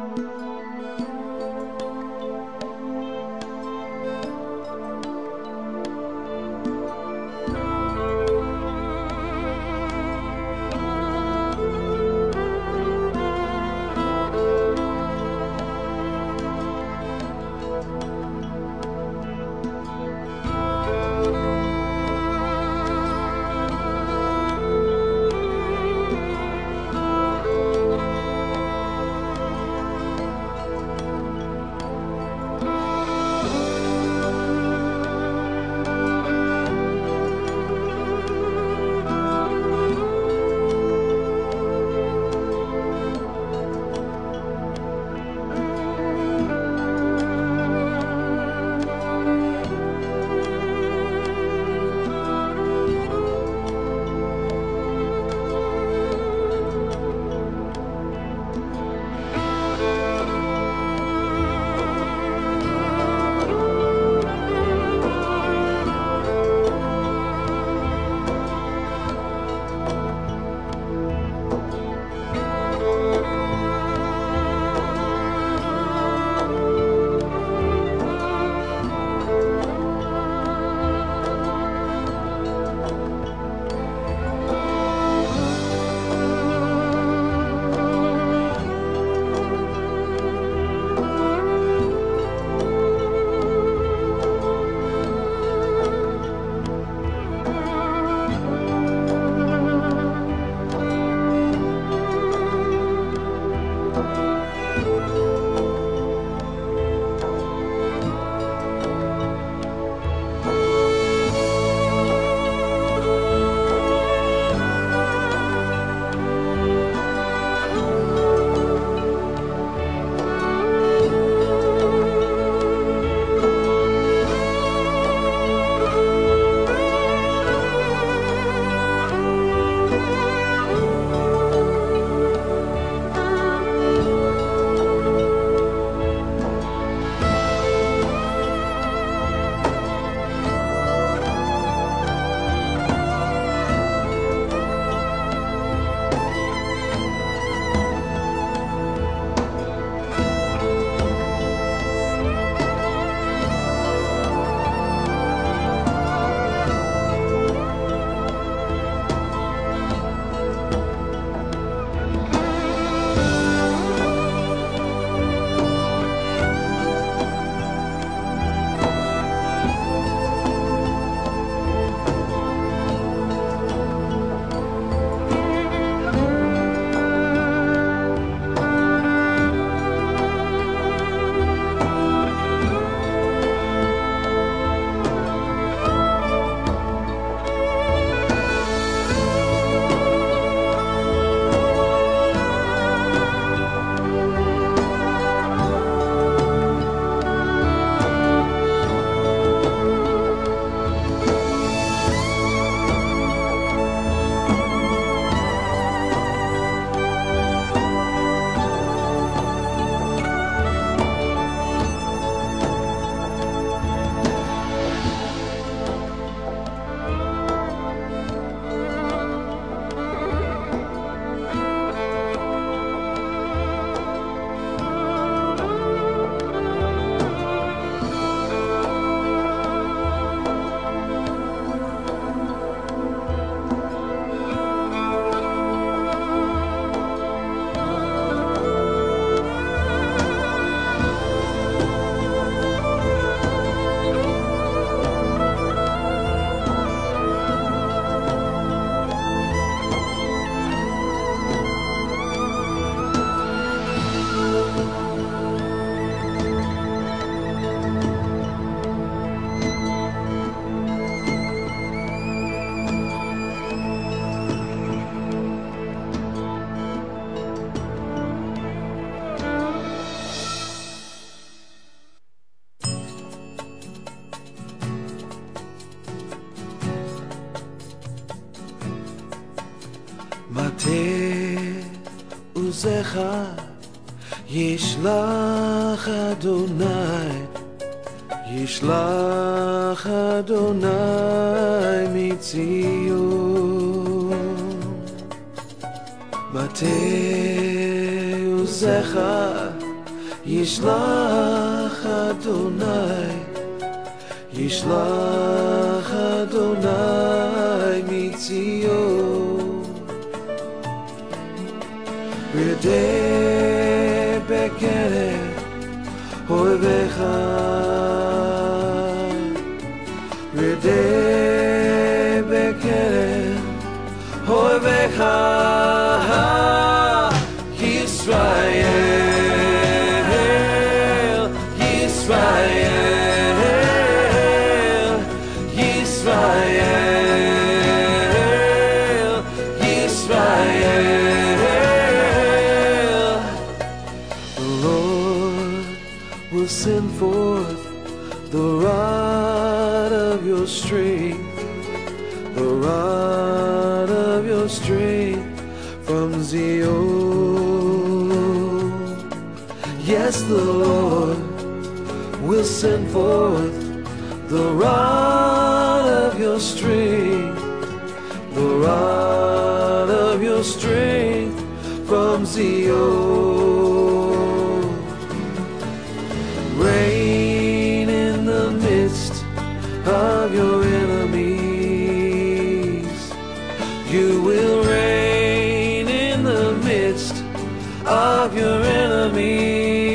D: עוזך ישלח אדוני, ישלח אדוני מציון. מטה עוזך Yishlach Adonai, Yishlach Adonai mitzion. Ridei bekeret oivecha, Ridei bekeret oivecha, Yisrael, Yisrael, Yisrael, Yisrael. The Lord will send forth the rod of your strength, the rod of your strength from Zion. Yes, the Lord will send forth the rod of your strength, the rod of your strength from Zion. Reign in the midst of your enemies. You will reign in the midst of your enemies.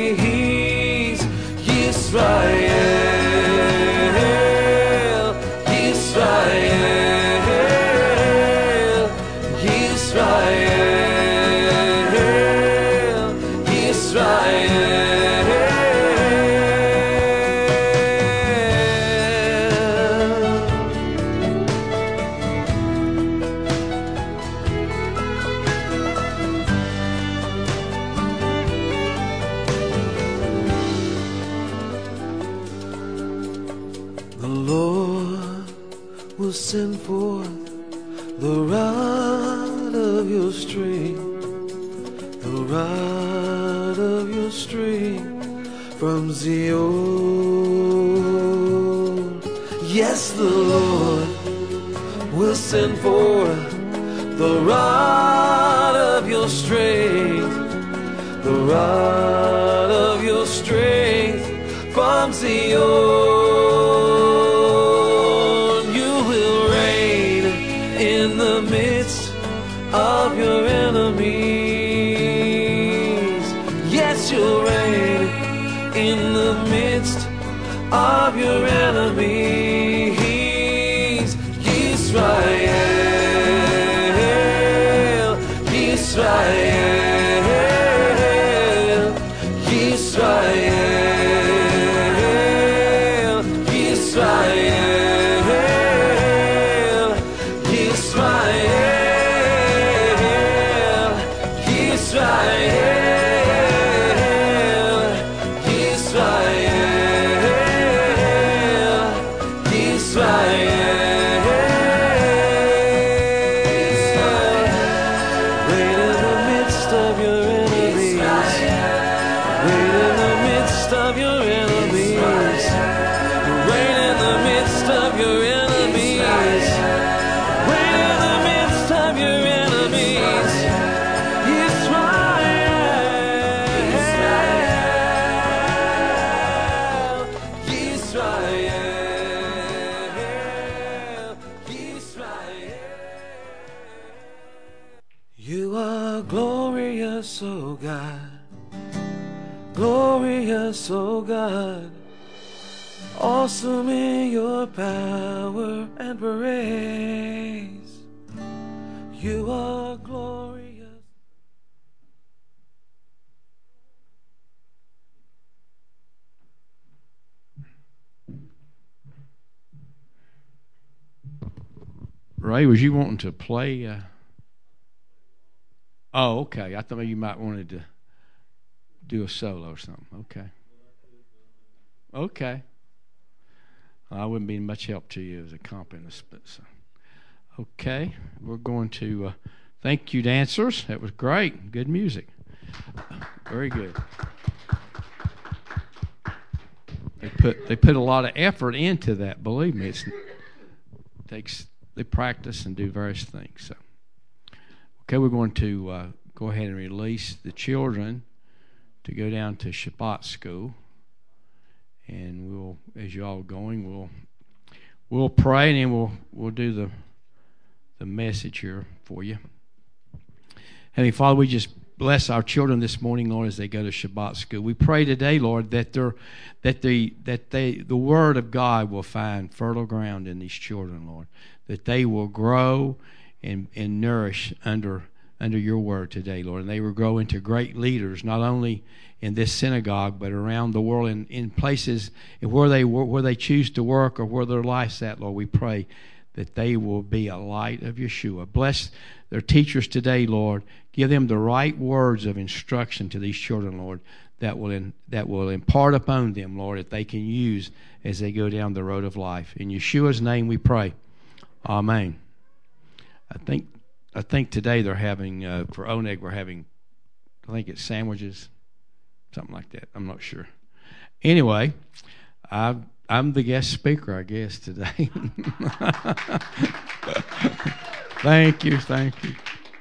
D: Yisrael, Yisrael, Yisrael, Yisrael. The Lord will send forth the rod of your strength, the rod of your strength from Zion. Yes, the Lord will send forth the rod of your strength, the rod of your strength from Zion. In the midst of your enemies, yes, you'll reign in the midst of your enemies. Yisrael, Yisrael, Yisrael, Yisrael. You are glorious, oh God, glorious, oh God, awesome in your power and praise. You are glorious.
A: Ray, was you wanting to play? Uh... Oh, okay. I thought maybe you might wanted to do a solo or something. Okay. Okay. I wouldn't be much help to you as a accompanist, but so. Okay, we're going to uh, thank you, dancers. That was great. Good music. Very good. They put they put a lot of effort into that. Believe me, it's, it takes they practice and do various things. So, okay, we're going to uh, go ahead and release the children to go down to Shabbat school, and we'll, as you all are going, we'll we'll pray, and then we'll we'll do the the message here for you. Heavenly Father, we just bless our children this morning, Lord, as they go to Shabbat school. We pray today, Lord, that they're, that the that they the Word of God will find fertile ground in these children, Lord, that they will grow and and nourish under under your Word today, Lord, and they will grow into great leaders, not only in this synagogue but around the world, in, in places where they where they choose to work or where their life's at, Lord. We pray that they will be a light of Yeshua. Bless their teachers today, Lord. Give them the right words of instruction to these children, Lord, that will in, that will impart upon them, Lord, that they can use as they go down the road of life. In Yeshua's name we pray. Amen. I think I think today they're having, uh, for Oneg, we're having, I think it's sandwiches, something like that. I'm not sure. Anyway, I, I'm the guest speaker, I guess, today. Thank you, thank you.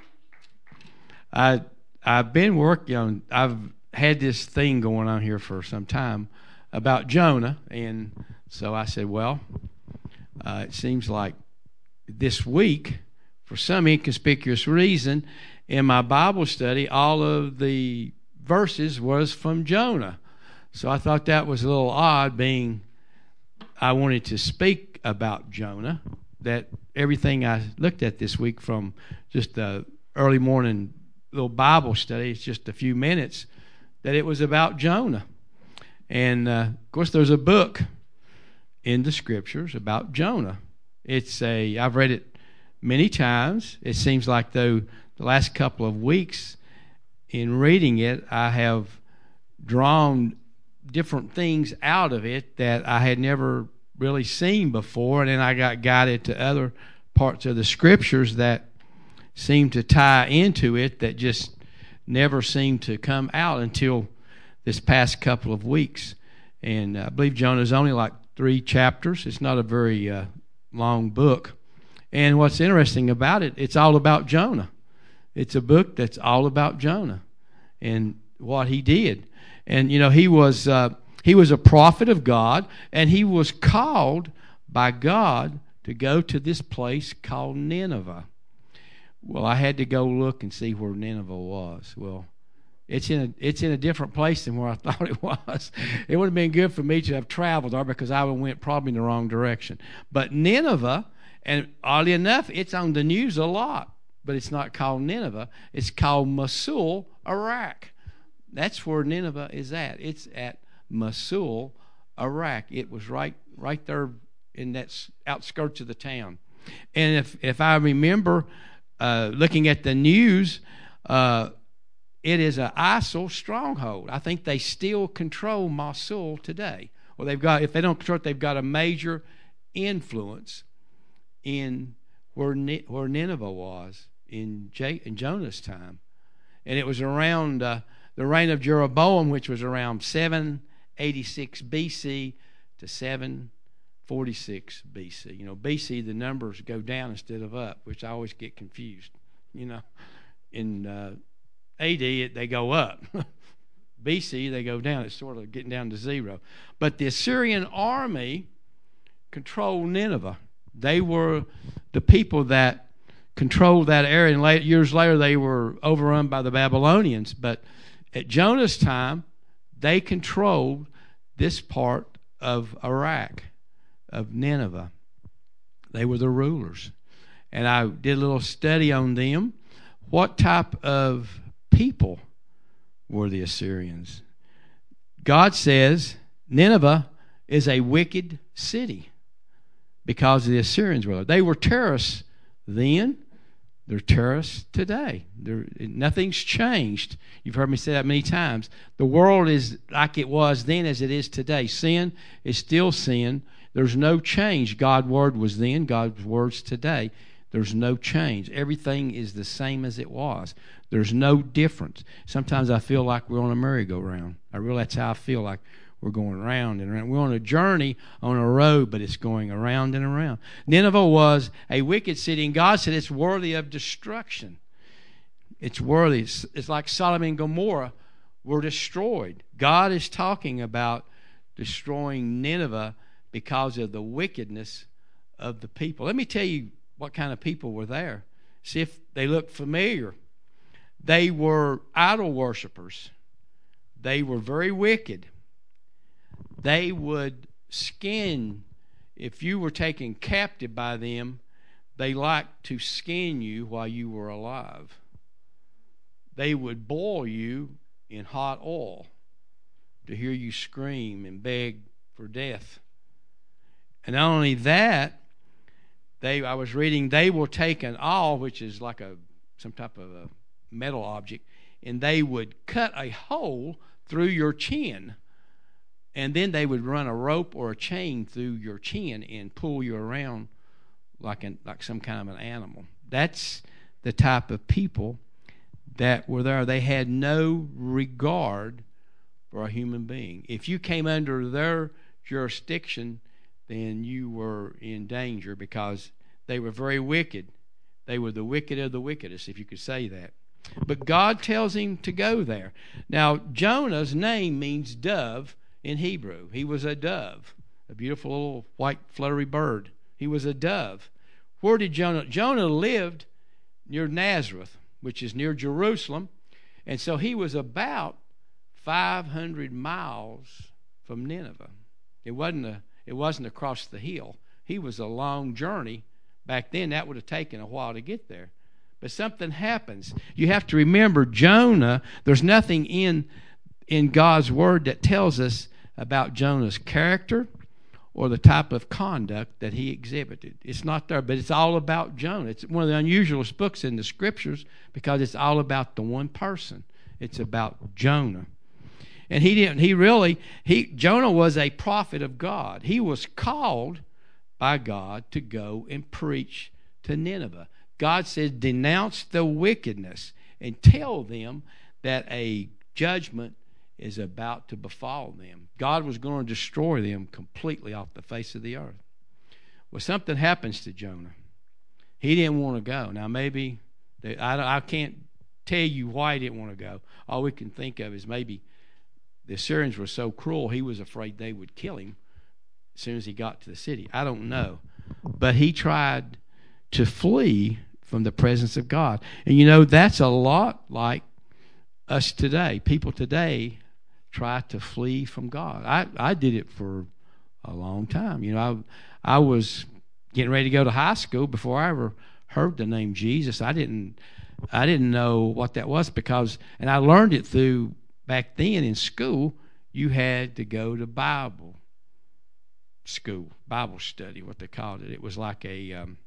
A: I, I've been working on, I've had this thing going on here for some time about Jonah, and so I said, well, uh, it seems like this week, for some inconspicuous reason, in my Bible study, all of the verses was from Jonah. So I thought that was a little odd, being I wanted to speak about Jonah, that everything I looked at this week from just the early morning little Bible study, it's just a few minutes, that it was about Jonah. And, uh, of course, there's a book in the Scriptures about Jonah. It's a, I've read it many times. It seems like, though, the last couple of weeks in reading it, I have drawn different things out of it that I had never really seen before, and then I got guided to other parts of the Scriptures that seemed to tie into it that just never seemed to come out until this past couple of weeks. And I believe Jonah's only like three chapters. It's not a very uh, long book. And what's interesting about it, it's all about Jonah. It's a book that's all about Jonah and what he did. And, you know, he was uh, he was a prophet of God, and he was called by God to go to this place called Nineveh. Well, I had to go look and see where Nineveh was. Well, it's in a, it's in a different place than where I thought it was. It would have been good for me to have traveled there, because I went probably in the wrong direction. But Nineveh, and oddly enough, it's on the news a lot, but it's not called Nineveh. It's called Mosul, Iraq. That's where Nineveh is at. It's at Mosul, Iraq. It was right right there in that outskirts of the town. And if, if I remember uh, looking at the news, uh, it is an ISIL stronghold. I think they still control Mosul today. Well, they've got, if they don't control it, they've got a major influence in where where Nineveh was in, J, in Jonah's time. And it was around uh, the reign of Jeroboam, which was around seven eighty-six B C to seven forty-six B C. You know, B C, the numbers go down instead of up, which I always get confused. You know, in uh, A D, it, they go up. B C, they go down. It's sort of getting down to zero. But the Assyrian army controlled Nineveh. They were the people that controlled that area. And late, years later, they were overrun by the Babylonians. But at Jonah's time, they controlled this part of Iraq, of Nineveh. They were the rulers. And I did a little study on them. What type of people were the Assyrians? God says Nineveh is a wicked city because the Assyrians were there. They were terrorists then. They're terrorists today. They're, nothing's changed. You've heard me say that many times. The world is like it was then as it is today. Sin is still sin. There's no change. God's word was then, God's word's today. There's no change. Everything is the same as it was. There's no difference. Sometimes I feel like we're on a merry-go-round. I really, that's how I feel, like we're going around and around. We're on a journey on a road, but it's going around and around. Nineveh was a wicked city, and God said it's worthy of destruction. It's worthy. It's, it's like Sodom and Gomorrah were destroyed. God is talking about destroying Nineveh because of the wickedness of the people. Let me tell you what kind of people were there. See if they look familiar. They were idol worshipers. They were very wicked. They would skin, if you were taken captive by them, they liked to skin you while you were alive. They would boil you in hot oil to hear you scream and beg for death. And not only that, they I was reading, they will take an awl, which is like a some type of a metal object, and they would cut a hole through your chin. And then they would run a rope or a chain through your chin and pull you around like an, like some kind of an animal. That's the type of people that were there. They had no regard for a human being. If you came under their jurisdiction, then you were in danger because they were very wicked. They were the wicked of the wickedest, if you could say that. But God tells him to go there. Now, Jonah's name means dove in Hebrew. He was a dove, a beautiful little white fluttery bird. He was a dove. Where did Jonah? Jonah lived near Nazareth, which is near Jerusalem, and so he was about five hundred miles from Nineveh. It wasn't a, it wasn't across the hill. He was a long journey. Back then, that would have taken a while to get there. But something happens. You have to remember, Jonah, there's nothing in in God's Word that tells us about Jonah's character or the type of conduct that he exhibited. It's not there, but it's all about Jonah. It's one of the unusualest books in the Scriptures because it's all about the one person. It's about Jonah. And he didn't, he really, he Jonah was a prophet of God. He was called by God to go and preach to Nineveh. God said, denounce the wickedness and tell them that a judgment is about to befall them. God was going to destroy them completely off the face of the earth. Well, something happens to Jonah. He didn't want to go. Now, maybe, they, I, I can't tell you why he didn't want to go. All we can think of is maybe the Assyrians were so cruel, he was afraid they would kill him as soon as he got to the city. I don't know. But he tried to flee from the presence of God. And you know, that's a lot like us today. People today try to flee from God. I, I did it for a long time. You know, I I was getting ready to go to high school before I ever heard the name Jesus. I didn't I didn't know what that was because, and I learned it through, back then in school, you had to go to Bible school, Bible study, what they called it. It was like a, um,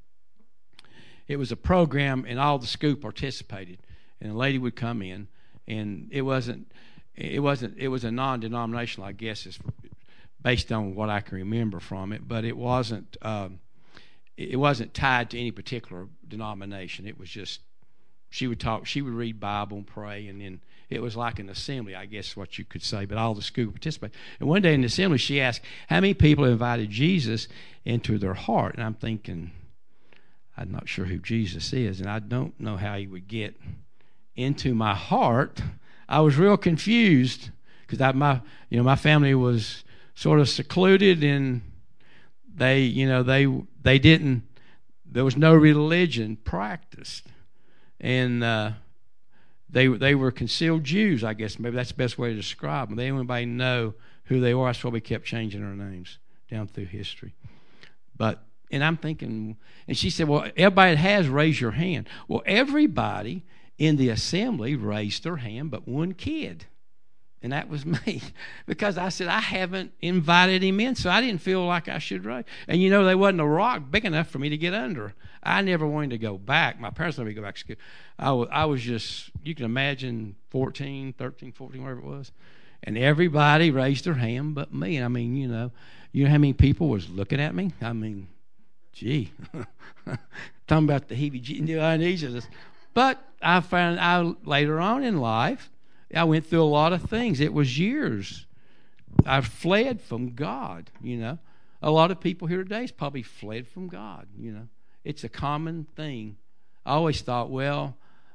A: it was a program, and all the school participated. And a lady would come in, and it wasn't, it wasn't, it was a non-denominational, I guess, is based on what I can remember from it. But it wasn't, um, it wasn't tied to any particular denomination. It was just, she would talk, she would read Bible and pray, and then it was like an assembly, I guess what you could say, but all the school participated. And one day in the assembly, she asked, how many people invited Jesus into their heart? And I'm thinking, I'm not sure who Jesus is, and I don't know how he would get into my heart. I was real confused because I, my, you know, my family was sort of secluded, and they, you know, they they didn't. There was no religion practiced, and uh, they they were concealed Jews. I guess maybe that's the best way to describe them. They didn't anybody know who they were. That's why we kept changing our names down through history. But and I'm thinking, and she said, well, everybody that has, raise your hand. Well, everybody in the assembly raised their hand but one kid, and that was me, because I said I haven't invited him in, so I didn't feel like I should raise. And you know, there wasn't a rock big enough for me to get under. I never wanted to go back. My parents wanted me to go back to school. I was, I was just, you can imagine, fourteen, thirteen, fourteen, whatever it was, and everybody raised their hand but me. And I mean, you know, you know how many people was looking at me? I mean, gee, talking about the heebie-jeebies. But I found out later on in life, I went through a lot of things. It was years. I fled from God, you know. A lot of people here today has probably fled from God, you know. It's a common thing. I always thought, well,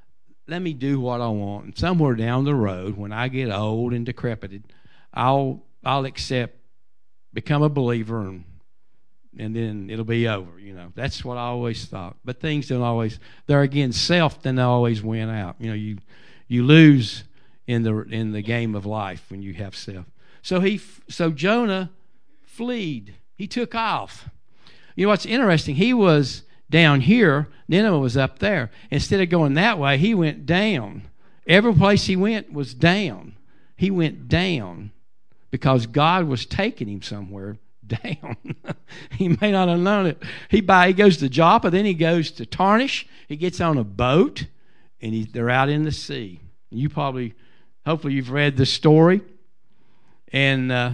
A: let me do what I want. And somewhere down the road, when I get old and decrepit, I'll I'll accept, become a believer, and and then it'll be over. You know, that's what I always thought. But things don't always. There again, self then always win out. You know, you you lose in the in the game of life when you have self. So he so Jonah fled. He took off. You know what's interesting? He was down here. Nineveh was up there. Instead of going that way, he went down. Every place he went was down. He went down because God was taking him somewhere down. He may not have known it. He by he goes to Joppa, then he goes to Tarshish. He gets on a boat, and he, they're out in the sea. You probably, hopefully, you've read the story. And uh,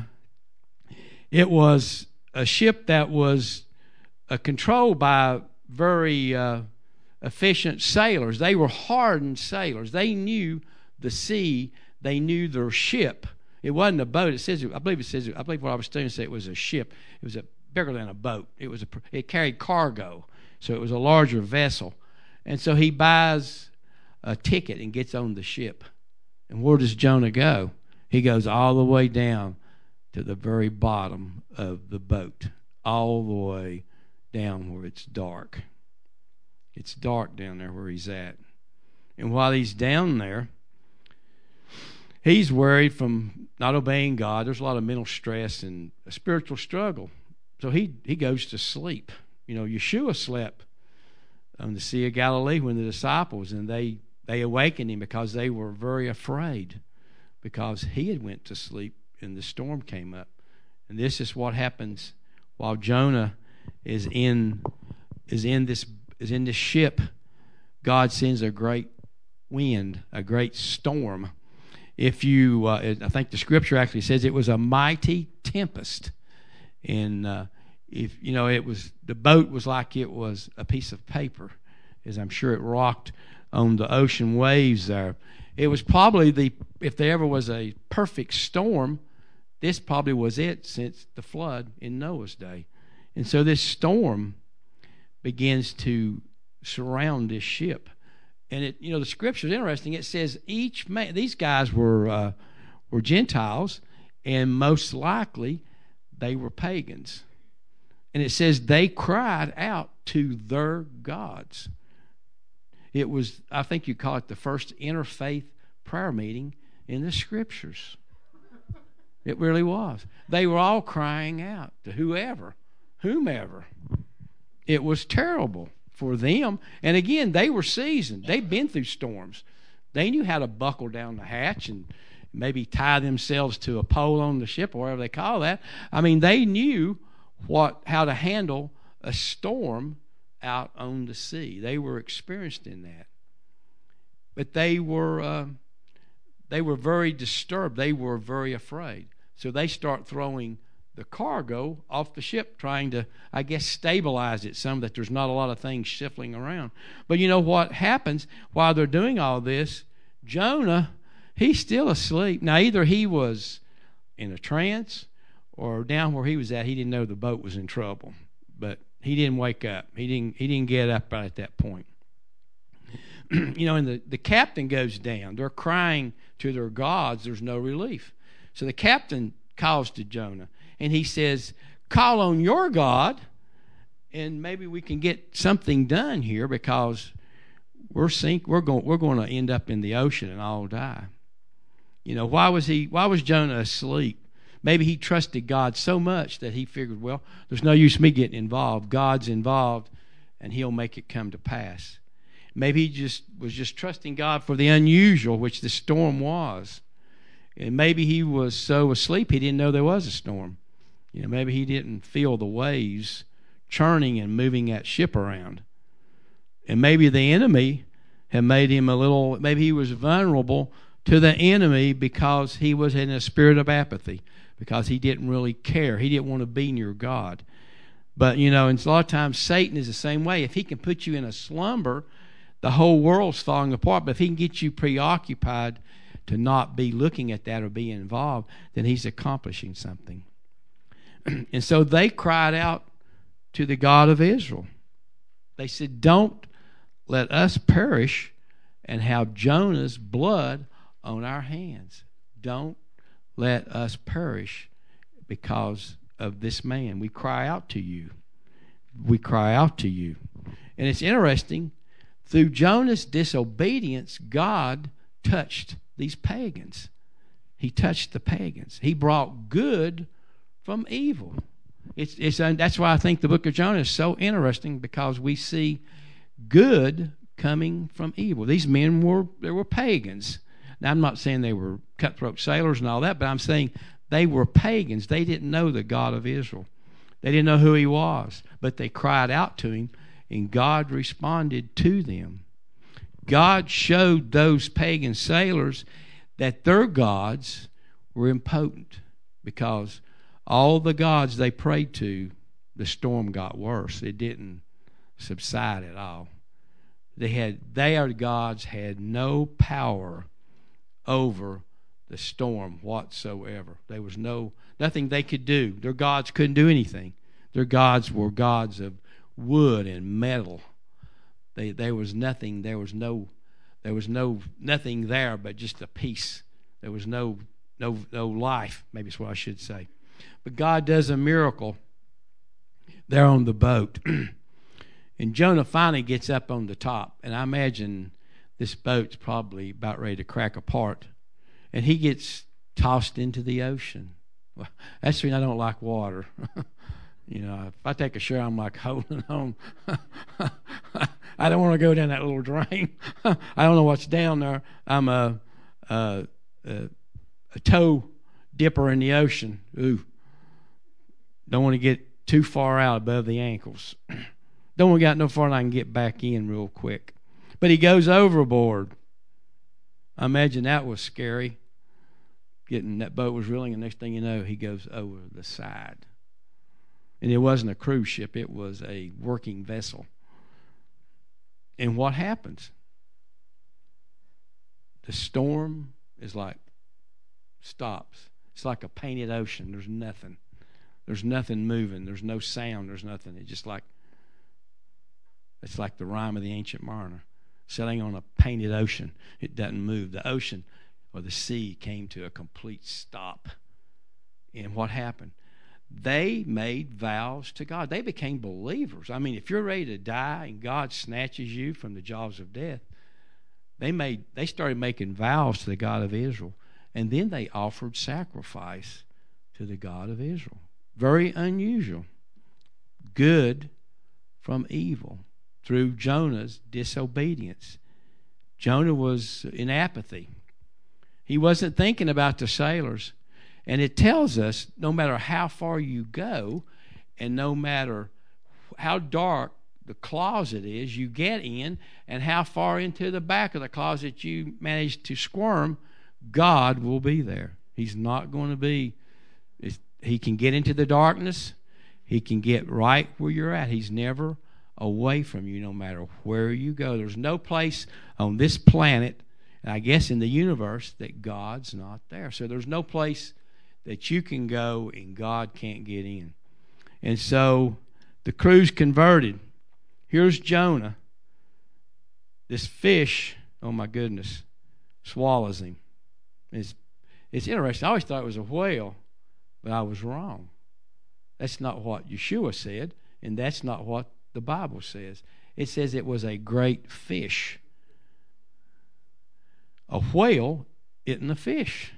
A: it was a ship that was uh, controlled by very uh, efficient sailors. They were hardened sailors. They knew the sea. They knew their ship. It wasn't a boat. It says, I believe it says, I believe what I was studying said it was a ship. It was a bigger than a boat. It was a, it carried cargo, so it was a larger vessel. And so he buys a ticket and gets on the ship. And where does Jonah go? He goes all the way down to the very bottom of the boat, all the way down where it's dark. It's dark down there where he's at. And while he's down there, he's worried from not obeying God. There's a lot of mental stress and a spiritual struggle. So he, he goes to sleep. You know, Yeshua slept on the Sea of Galilee when the disciples, and they, they awakened him because they were very afraid, because he had went to sleep and the storm came up. And this is what happens while Jonah is in is in this is in this ship. God sends a great wind, a great storm. If you, uh, I think the scripture actually says it was a mighty tempest, and uh, if you know, it was the boat was like it was a piece of paper, as I'm sure it rocked on the ocean waves there. It was probably the, if there ever was a perfect storm, this probably was it since the flood in Noah's day. And so this storm begins to surround this ship. And it, you know, the scripture is interesting. It says each man, these guys were uh, were Gentiles, and most likely they were pagans. And it says they cried out to their gods. It was, I think you call it the first interfaith prayer meeting in the scriptures. It really was. They were all crying out to whoever, whomever. It was terrible for them. And again, they were seasoned. They'd been through storms. They knew how to buckle down the hatch and maybe tie themselves to a pole on the ship, or whatever they call that. I mean, they knew what how to handle a storm out on the sea. They were experienced in that. But they were uh, they were very disturbed. They were very afraid. So they start throwing the cargo off the ship, trying to, I guess, stabilize it some, that there's not a lot of things shuffling around. But you know what happens while they're doing all this? Jonah, he's still asleep. Now, either he was in a trance, or down where he was at, he didn't know the boat was in trouble. But he didn't wake up. He didn't he didn't get up right at that point. You know, and the, the captain goes down. They're crying to their gods. There's no relief. So the captain calls to Jonah, and he says, call on your God, and maybe we can get something done here, because we're sink we're going we're going to end up in the ocean and all die. You know, why was he why was Jonah asleep? Maybe he trusted God so much that he figured, well, there's no use me getting involved. God's involved, and he'll make it come to pass. Maybe he just was just trusting God for the unusual, which the storm was. And maybe he was so asleep he didn't know there was a storm. You know, maybe he didn't feel the waves churning and moving that ship around. And maybe the enemy had made him a little, maybe he was vulnerable to the enemy because he was in a spirit of apathy, because he didn't really care. He didn't want to be near God. But, you know, and a lot of times Satan is the same way. If he can put you in a slumber, the whole world's falling apart. But if he can get you preoccupied to not be looking at that or be involved, then he's accomplishing something. And so they cried out to the God of Israel. They said, don't let us perish and have Jonah's blood on our hands. Don't let us perish because of this man. We cry out to you. We cry out to you. And it's interesting, through Jonah's disobedience, God touched these pagans. He touched the pagans. He brought good from evil. It's, it's, that's why I think the book of Jonah is so interesting, because we see good coming from evil. These men were, they were pagans. Now, I'm not saying they were cutthroat sailors and all that, but I'm saying they were pagans. They didn't know the God of Israel. They didn't know who he was, but they cried out to him, and God responded to them. God showed those pagan sailors that their gods were impotent, because all the gods they prayed to, the storm got worse. It didn't subside at all. They had their gods had no power over the storm whatsoever. There was no nothing they could do. Their gods couldn't do anything. Their gods were gods of wood and metal. They, there was nothing. There was no. There was no nothing there but just a peace. There was no no no life. Maybe is what I should say. But God does a miracle there on the boat, and Jonah finally gets up on the top. And I imagine this boat's probably about ready to crack apart, and he gets tossed into the ocean. Well, that's the reason I don't like water. You know, if I take a shower, I'm like holding on. I don't want to go down that little drain. I don't know what's down there. I'm a, a, a, a toe dipper in the ocean. Ooh. Don't want to get too far out above the ankles. Don't want to get no farther than I can get back in real quick. But he goes overboard. I imagine that was scary. Getting that boat was reeling, and next thing you know, he goes over the side. And it wasn't a cruise ship, it was a working vessel. And what happens? The storm is like stops. It's like a painted ocean. There's nothing. There's nothing moving. There's no sound. There's nothing. It's just like, it's like the rhyme of the Ancient Mariner. Sailing on a painted ocean. It doesn't move. The ocean or the sea came to a complete stop. And what happened? They made vows to God. They became believers. I mean, if you're ready to die and God snatches you from the jaws of death, they made they started making vows to the God of Israel, and then they offered sacrifice to the God of Israel. Very unusual. Good from evil through Jonah's disobedience. Jonah was in apathy. He wasn't thinking about the sailors. And it tells us no matter how far you go and no matter how dark the closet is you get in and how far into the back of the closet you manage to squirm, God will be there. He's not going to be, he can get into the darkness. He can get right where you're at. He's never away from you no matter where you go. There's no place on this planet, and I guess in the universe, that God's not there. So there's no place that you can go and God can't get in. And so the crew's converted. Here's Jonah. This fish, oh my goodness, swallows him. It's, it's interesting. I always thought it was a whale, but I was wrong. That's not what Yeshua said, and that's not what the Bible says. It says it was a great fish. A whale isn't a fish.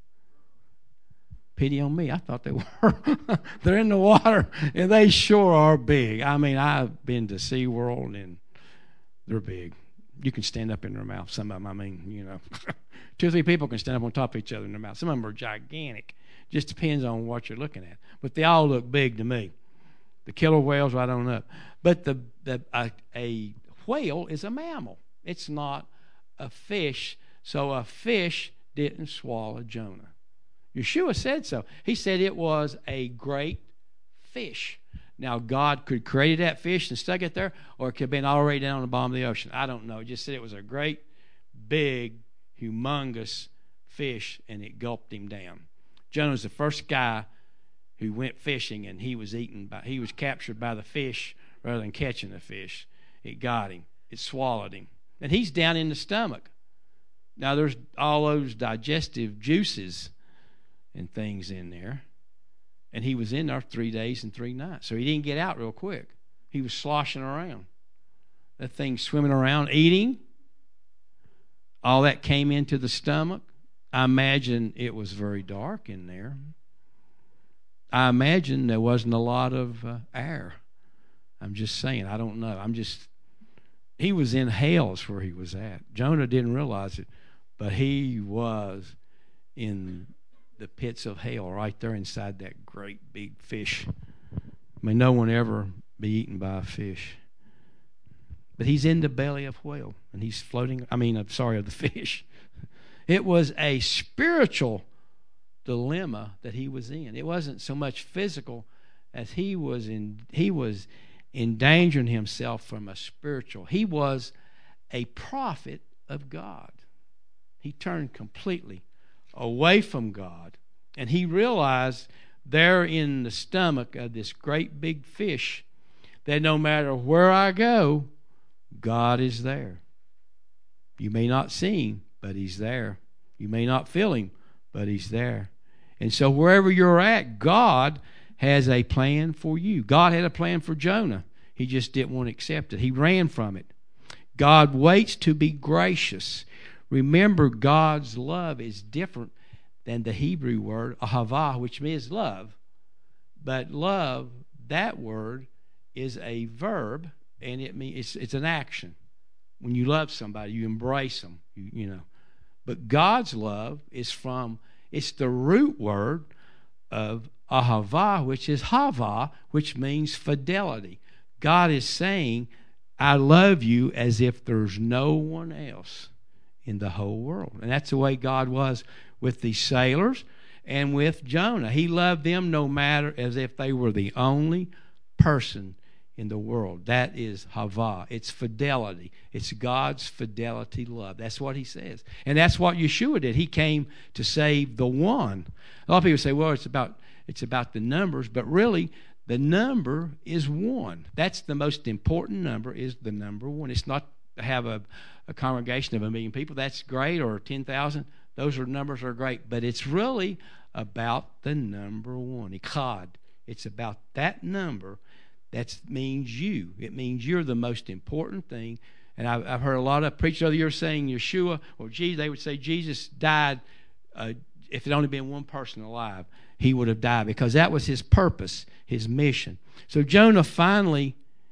A: Pity on me. I thought they were. They're in the water, and they sure are big. I mean, I've been to SeaWorld, and they're big. You can stand up in their mouth. Some of them, I mean, you know, two or three people can stand up on top of each other in their mouth. Some of them are gigantic. Just depends on what you're looking at. But they all look big to me. The killer whales right on up. But the, the a, a whale is a mammal. It's not a fish. So a fish didn't swallow Jonah. Yeshua said so. He said it was a great fish. Now, God could have created that fish and stuck it there, or it could have been already down on the bottom of the ocean. I don't know. It just said it was a great, big, humongous fish, and it gulped him down. Jonah was the first guy who went fishing, and he was eaten by, he was captured by the fish rather than catching the fish. It got him. It swallowed him. And he's down in the stomach. Now, there's all those digestive juices and things in there. And he was in there three days and three nights. So he didn't get out real quick. He was sloshing around. That thing swimming around, eating. All that came into the stomach. I imagine it was very dark in there. I imagine there wasn't a lot of uh, air. I'm just saying. I don't know. I'm just... He was in hell is where he was at. Jonah didn't realize it, but he was in the pits of hell right there inside that great big fish. May no one ever be eaten by a fish. But he's in the belly of whale, and he's floating, I mean, I'm sorry, of the fish. It was a spiritual dilemma that he was in. It wasn't so much physical as he was in, he was endangering himself from a spiritual. He was a prophet of God. He turned completely away from God, and he realized there in the stomach of this great big fish that no matter where I go, God is there. You may not see him, but he's there. You may not feel him, but he's there. And so wherever you're at, God has a plan for you. God had a plan for Jonah. He just didn't want to accept it. He ran from it. God waits to be gracious. Remember, God's love is different than the Hebrew word, ahavah, which means love. But love, that word, is a verb, and it means it's, it's an action. When you love somebody, you embrace them, you, you know. But God's love is from, it's the root word of ahavah, which is hava, which means fidelity. God is saying, I love you as if there's no one else in the whole world. And that's the way God was with these sailors and with Jonah. He loved them no matter as if they were the only person in the world. That is hava. It's fidelity. It's God's fidelity love. That's what he says. And that's what Yeshua did. He came to save the one. A lot of people say, well, it's about it's about the numbers, but really the number is one. That's the most important number, is the number one. It's not to have a, a congregation of a million people. That's great, or ten thousand. Those are numbers are great. But it's really about the number one, Echad. It's about that number. That means you. It means you're the most important thing. And I've, I've heard a lot of preachers over the years saying Yeshua or Jesus. They would say Jesus died. Uh, if it had only been one person alive, he would have died, because that was his purpose, his mission. So Jonah finally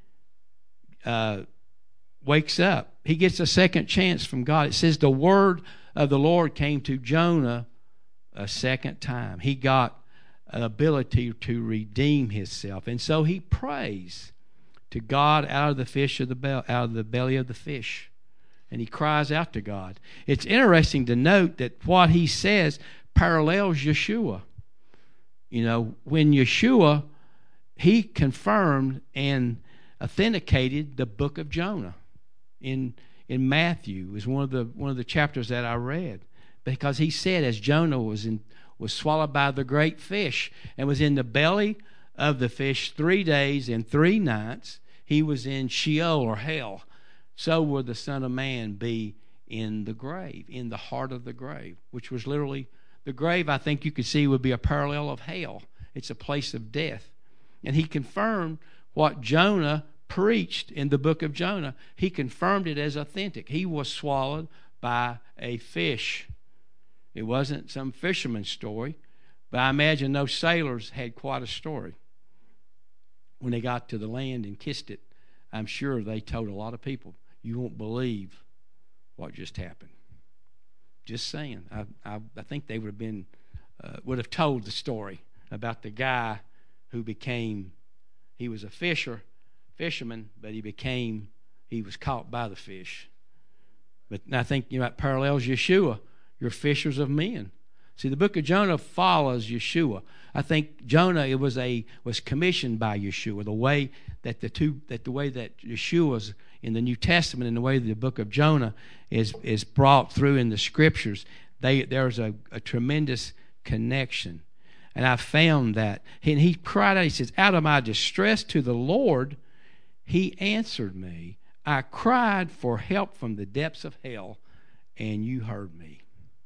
A: uh, wakes up. He gets a second chance from God. It says the word of the Lord came to Jonah a second time. He got an ability to redeem himself, and so he prays to God out of the fish of the be- out of the belly of the fish, and he cries out to God. It's interesting to note that what he says parallels Yeshua. You know, when Yeshua, he confirmed and authenticated the book of Jonah in in Matthew. It was one of the one of the chapters that I read, because he said, as Jonah was in was swallowed by the great fish and was in the belly of the fish three days and three nights, he was in Sheol, or hell. So will the Son of Man be in the grave, in the heart of the grave, which was literally the grave. I think you could see would be a parallel of hell. It's a place of death. And he confirmed what Jonah preached in the book of Jonah. He confirmed it as authentic. He was swallowed by a fish. It wasn't some fisherman's story, but I imagine those sailors had quite a story. When they got to the land and kissed it, I'm sure they told a lot of people, you won't believe what just happened. Just saying. I, I, I think they would have been, uh, would have told the story about the guy who became, he was a fisher, fisherman, but he became, he was caught by the fish. But I think, you know, it parallels Yeshua. You're fishers of men. See, the book of Jonah follows Yeshua. I think Jonah it was a was commissioned by Yeshua. The way that the two that the way that Yeshua's in the New Testament and the way the book of Jonah is is brought through in the scriptures, they there's a, a tremendous connection. And I found that. And he cried out, he says, out of my distress to the Lord, he answered me. I cried for help from the depths of hell, and you heard me.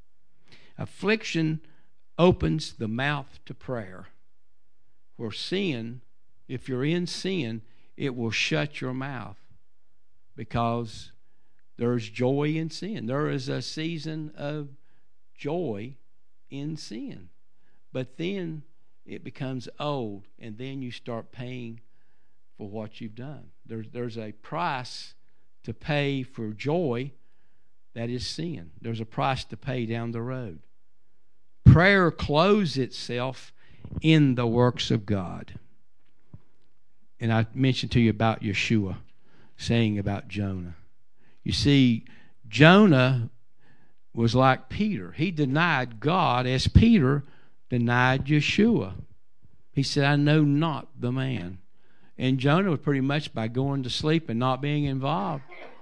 A: Affliction opens the mouth to prayer. Where sin, if you're in sin, it will shut your mouth, because there's joy in sin. There is a season of joy in sin. But then it becomes old, and then you start paying for what you've done. There's, there's a price to pay for joy. That is sin. There's a price to pay down the road. Prayer clothes itself in the works of God. And I mentioned to you about Yeshua saying about Jonah. You see, Jonah was like Peter. He denied God as Peter denied Yeshua. He said, I know not the man. And Jonah was pretty much by going to sleep and not being involved.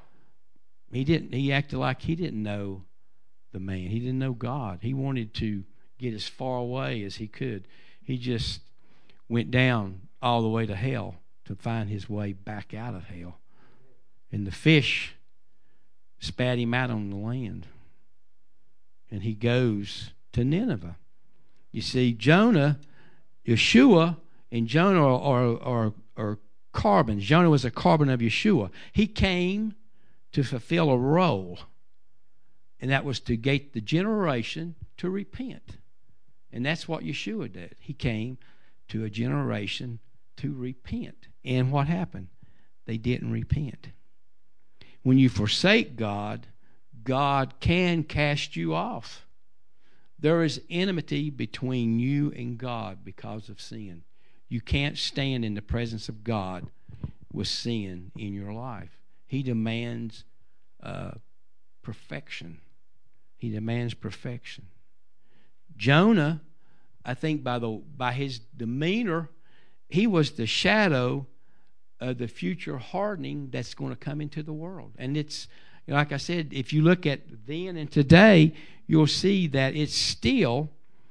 A: He didn't. He acted like he didn't know the man. He didn't know God. He wanted to get as far away as he could. He just went down all the way to hell to find his way back out of hell. And the fish spat him out on the land. And he goes to Nineveh. You see, Jonah, Yeshua, and Jonah are, are, are carbons. Jonah was a carbon of Yeshua. He came to fulfill a role, and that was to get the generation to repent. And that's what Yeshua did. He came to a generation to repent. And what happened? They didn't repent. When you forsake God, God can cast you off. There is enmity between you and God because of sin. You can't stand in the presence of God with sin in your life. He demands uh, perfection. He demands perfection. Jonah, I think by the by his demeanor, he was the shadow of the future hardening that's going to come into the world. And it's, like I said, if you look at then and today, you'll see that it's still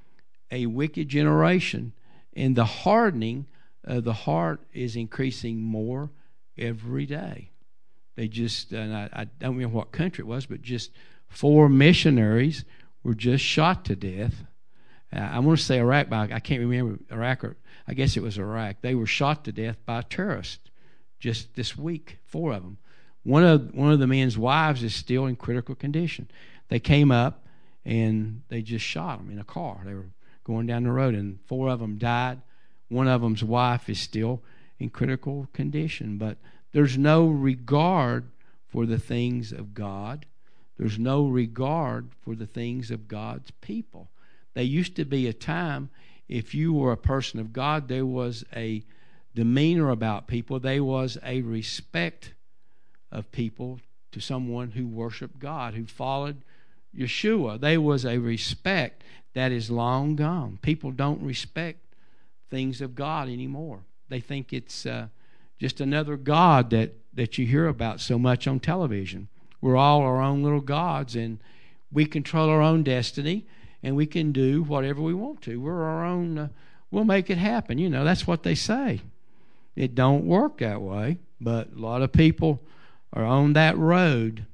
A: a wicked generation. And the hardening of the heart is increasing more every day. They just, and I, I don't remember what country it was, but just four missionaries were just shot to death. Uh, I want to say Iraq, but I can't remember Iraq, or I guess it was Iraq. They were shot to death by terrorists just this week, four of them. One of one of the men's wives is still in critical condition. They came up and they just shot them in a car. They were going down the road, and four of them died. One of them's wife is still in critical condition. But there's no regard for the things of God. There's no regard for the things of God's people. There used to be a time, if you were a person of God, there was a demeanor about people. There was a respect of people to someone who worshiped God, who followed Yeshua. There was a respect that is long gone. People don't respect things of God anymore. They think it's uh, just another God that, that you hear about so much on television. We're all our own little gods, and we control our own destiny, and we can do whatever we want to. We're our own, uh, we'll make it happen. You know, that's what they say. It don't work that way, but a lot of people are on that road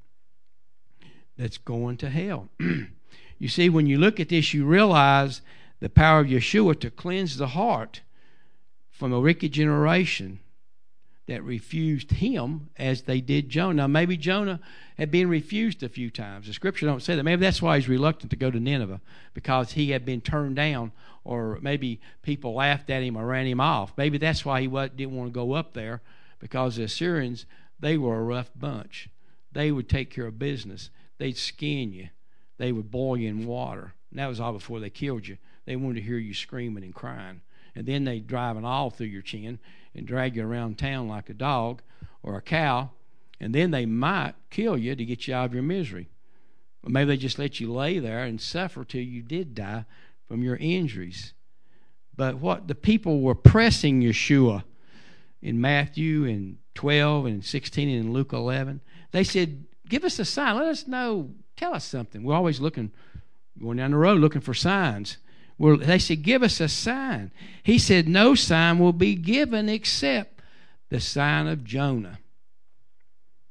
A: that's going to hell. You see, when you look at this, you realize the power of Yeshua to cleanse the heart from a wicked generation that refused him as they did Jonah. Now, maybe Jonah had been refused a few times. The Scripture don't say that. Maybe that's why he's reluctant to go to Nineveh, because he had been turned down, or maybe people laughed at him or ran him off. Maybe that's why he didn't want to go up there, because the Assyrians, they were a rough bunch. They would take care of business. They'd skin you. They would boil you in water. And that was all before they killed you. They wanted to hear you screaming and crying. And then they'd drive an awl through your chin and drag you around town like a dog or a cow. And then they might kill you to get you out of your misery. Or maybe they just let you lay there and suffer till you did die from your injuries. But what the people were pressing Yeshua in Matthew and twelve and sixteen and in Luke eleven, they said, give us a sign. Let us know. Tell us something. We're always looking, going down the road looking for signs. Well, they said, give us a sign. He said, no sign will be given except the sign of Jonah.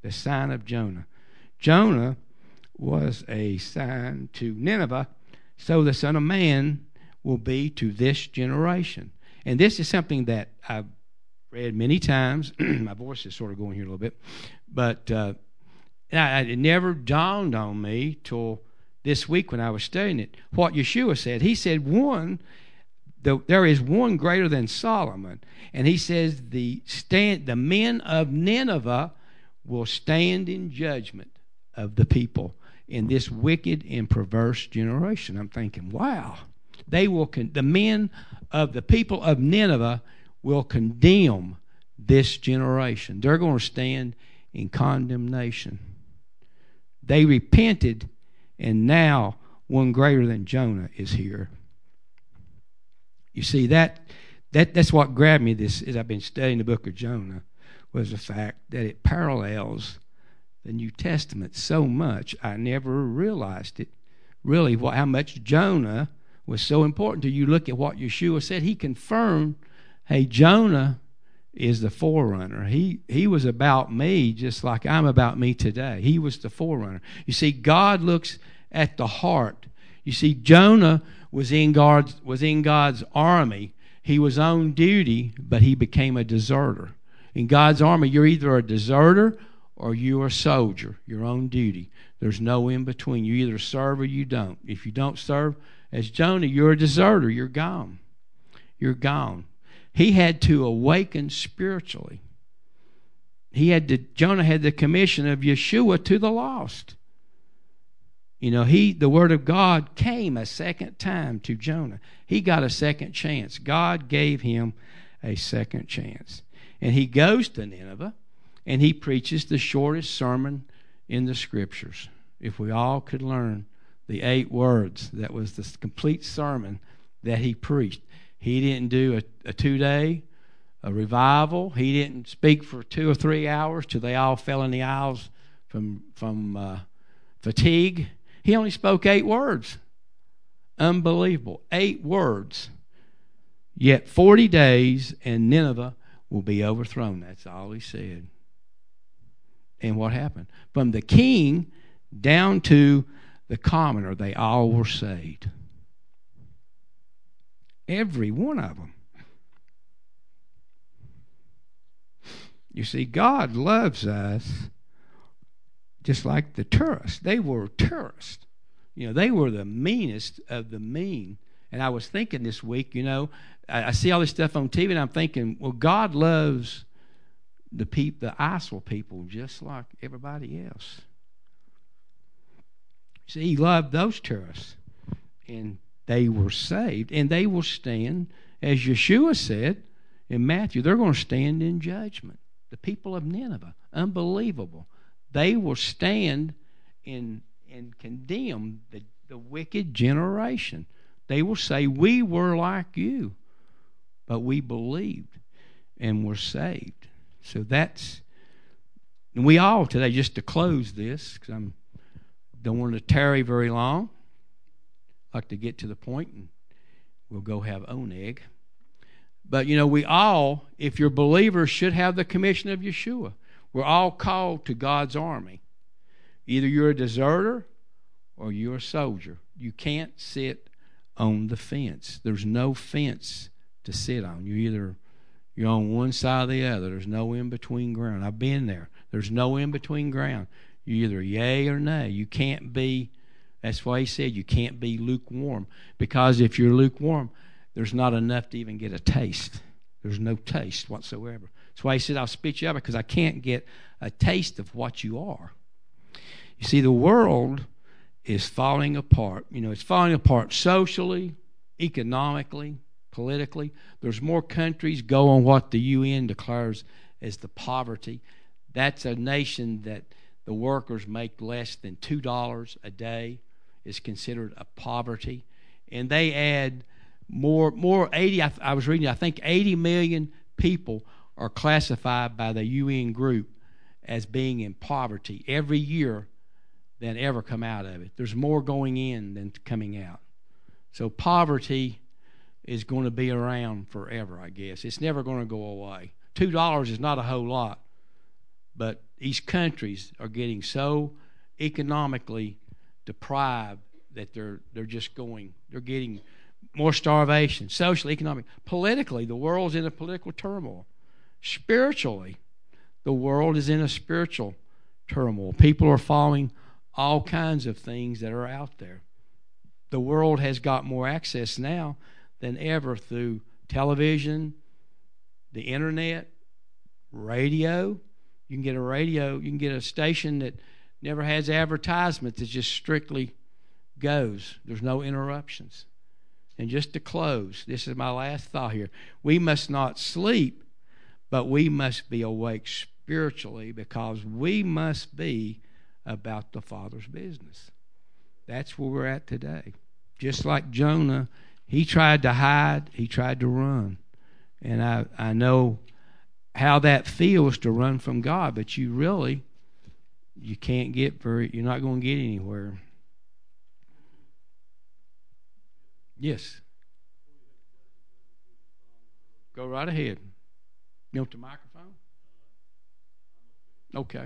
A: The sign of Jonah. Jonah was a sign to Nineveh, so the Son of Man will be to this generation. And this is something that I've read many times. My voice is sort of going here a little bit. But uh, I, it never dawned on me till this week when I was studying it, what Yeshua said. He said, one, the, there is one greater than Solomon. And he says, the, stand, the men of Nineveh will stand in judgment of the people in this wicked and perverse generation. I'm thinking, wow. They will con- the men of the people of Nineveh will condemn this generation. They're going to stand in condemnation. They repented, and now one greater than Jonah is here. You see, that that that's what grabbed me this as I've been studying the book of Jonah, was the fact that it parallels the New Testament so much. I never realized it, really, what, how much Jonah was so important to you. Look at what Yeshua said. He confirmed, hey, Jonah is the forerunner. He he was about me just like I'm about me today. He was the forerunner. You see, God looks at the heart. You see, Jonah was in God's was in God's army. He was on duty, but he became a deserter. In God's army, you're either a deserter or you're a soldier. You're on duty. There's no in between. You either serve or you don't. If you don't serve, as Jonah, you're a deserter. You're gone. You're gone. He had to awaken spiritually. He had to, Jonah had the commission of Yeshua to the lost. You know, he the word of God came a second time to Jonah. He got a second chance. God gave him a second chance. And he goes to Nineveh, and he preaches the shortest sermon in the Scriptures. If we all could learn the eight words, that was the complete sermon that he preached. He didn't do a, a two-day a revival. He didn't speak for two or three hours till they all fell in the aisles from, from uh, fatigue. He only spoke eight words. Unbelievable. Eight words. Yet forty days and Nineveh will be overthrown. That's all he said. And what happened? From the king down to the commoner, they all were saved. Every one of them. You see, God loves us just like the tourists. They were tourists. You know, they were the meanest of the mean. And I was thinking this week, you know, I, I see all this stuff on T V, and I'm thinking, well, God loves the peop, the I S I L people just like everybody else. See, he loved those tourists, and they were saved, and they will stand, as Yeshua said in Matthew, they're going to stand in judgment. The people of Nineveh, unbelievable. They will stand and, and condemn the, the wicked generation. They will say, we were like you, but we believed and were saved. So that's, and we all today, just to close this, because I don't want to tarry very long. I like to get to the point, and we'll go have oneg. But, you know, we all, if you're believers, should have the commission of Yeshua. We're all called to God's army. Either you're a deserter or you're a soldier. You can't sit on the fence. There's no fence to sit on. You either you're on one side or the other. There's no in between ground. I've been there. There's no in between ground. You either yay or nay. You can't be. That's why he said you can't be lukewarm, because if you're lukewarm, there's not enough to even get a taste. There's no taste whatsoever. That's why he said, I'll spit you out, because I can't get a taste of what you are. You see, the world is falling apart. You know, it's falling apart socially, economically, politically. There's more countries go on what the U N declares as the poverty. That's a nation that the workers make less than two dollars a day is considered a poverty. And they add more, more eighty, I, I was reading, I think eighty million people are classified by the U N group as being in poverty every year than ever come out of it. There's more going in than coming out. So poverty is going to be around forever, I guess. It's never going to go away. Two dollars is not a whole lot. but these countries are getting so economically deprived that they're they're just going, they're getting more starvation, socially, economic. Politically, the world's in a political turmoil. Spiritually, the world is in a spiritual turmoil. People are following all kinds of things that are out there. The world has got more access now than ever through television, the internet, radio. You can get a radio, you can get a station that never has advertisements. It just strictly goes. There's no interruptions. And just to close, this is my last thought here. We must not sleep, but we must be awake spiritually, because we must be about the Father's business. That's where we're at today. Just like Jonah, he tried to hide, he tried to run. And I, I know how that feels to run from God, but you really, you can't get very, you're not going to get anywhere. Yes. Go right ahead. You want the microphone? Okay.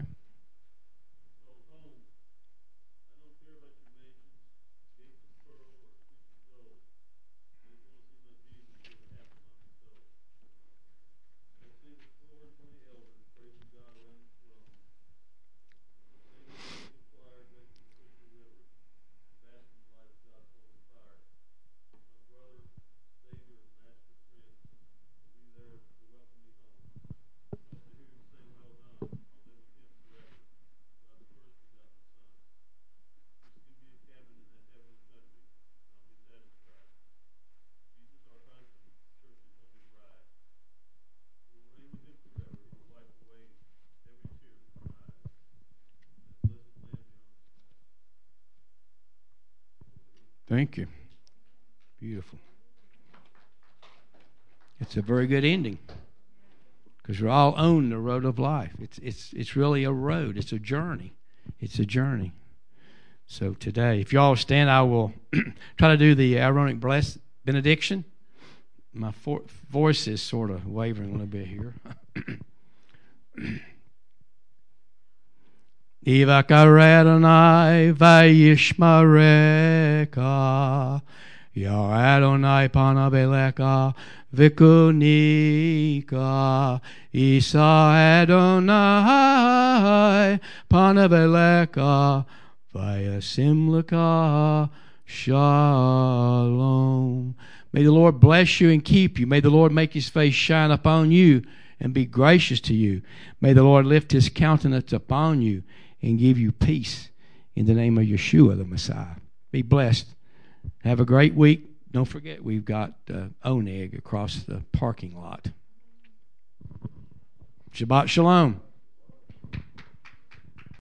A: Thank you. Beautiful. It's a very good ending, because we're all on the road of life. It's it's it's really a road. It's a journey. It's a journey. So today, if y'all stand, I will try to do the Aaronic bless benediction. My for, voice is sort of wavering a little bit here. Ivakar Adonai vayishmareka, Yar Adonai panabeleka vikunika, Isa Adonai panabeleka vayasimleka shalom. May the Lord bless you and keep you. May the Lord make his face shine upon you and be gracious to you. May the Lord lift his countenance upon you and give you peace in the name of Yeshua, the Messiah. Be blessed. Have a great week. Don't forget, we've got uh, Oneg across the parking lot. Shabbat Shalom.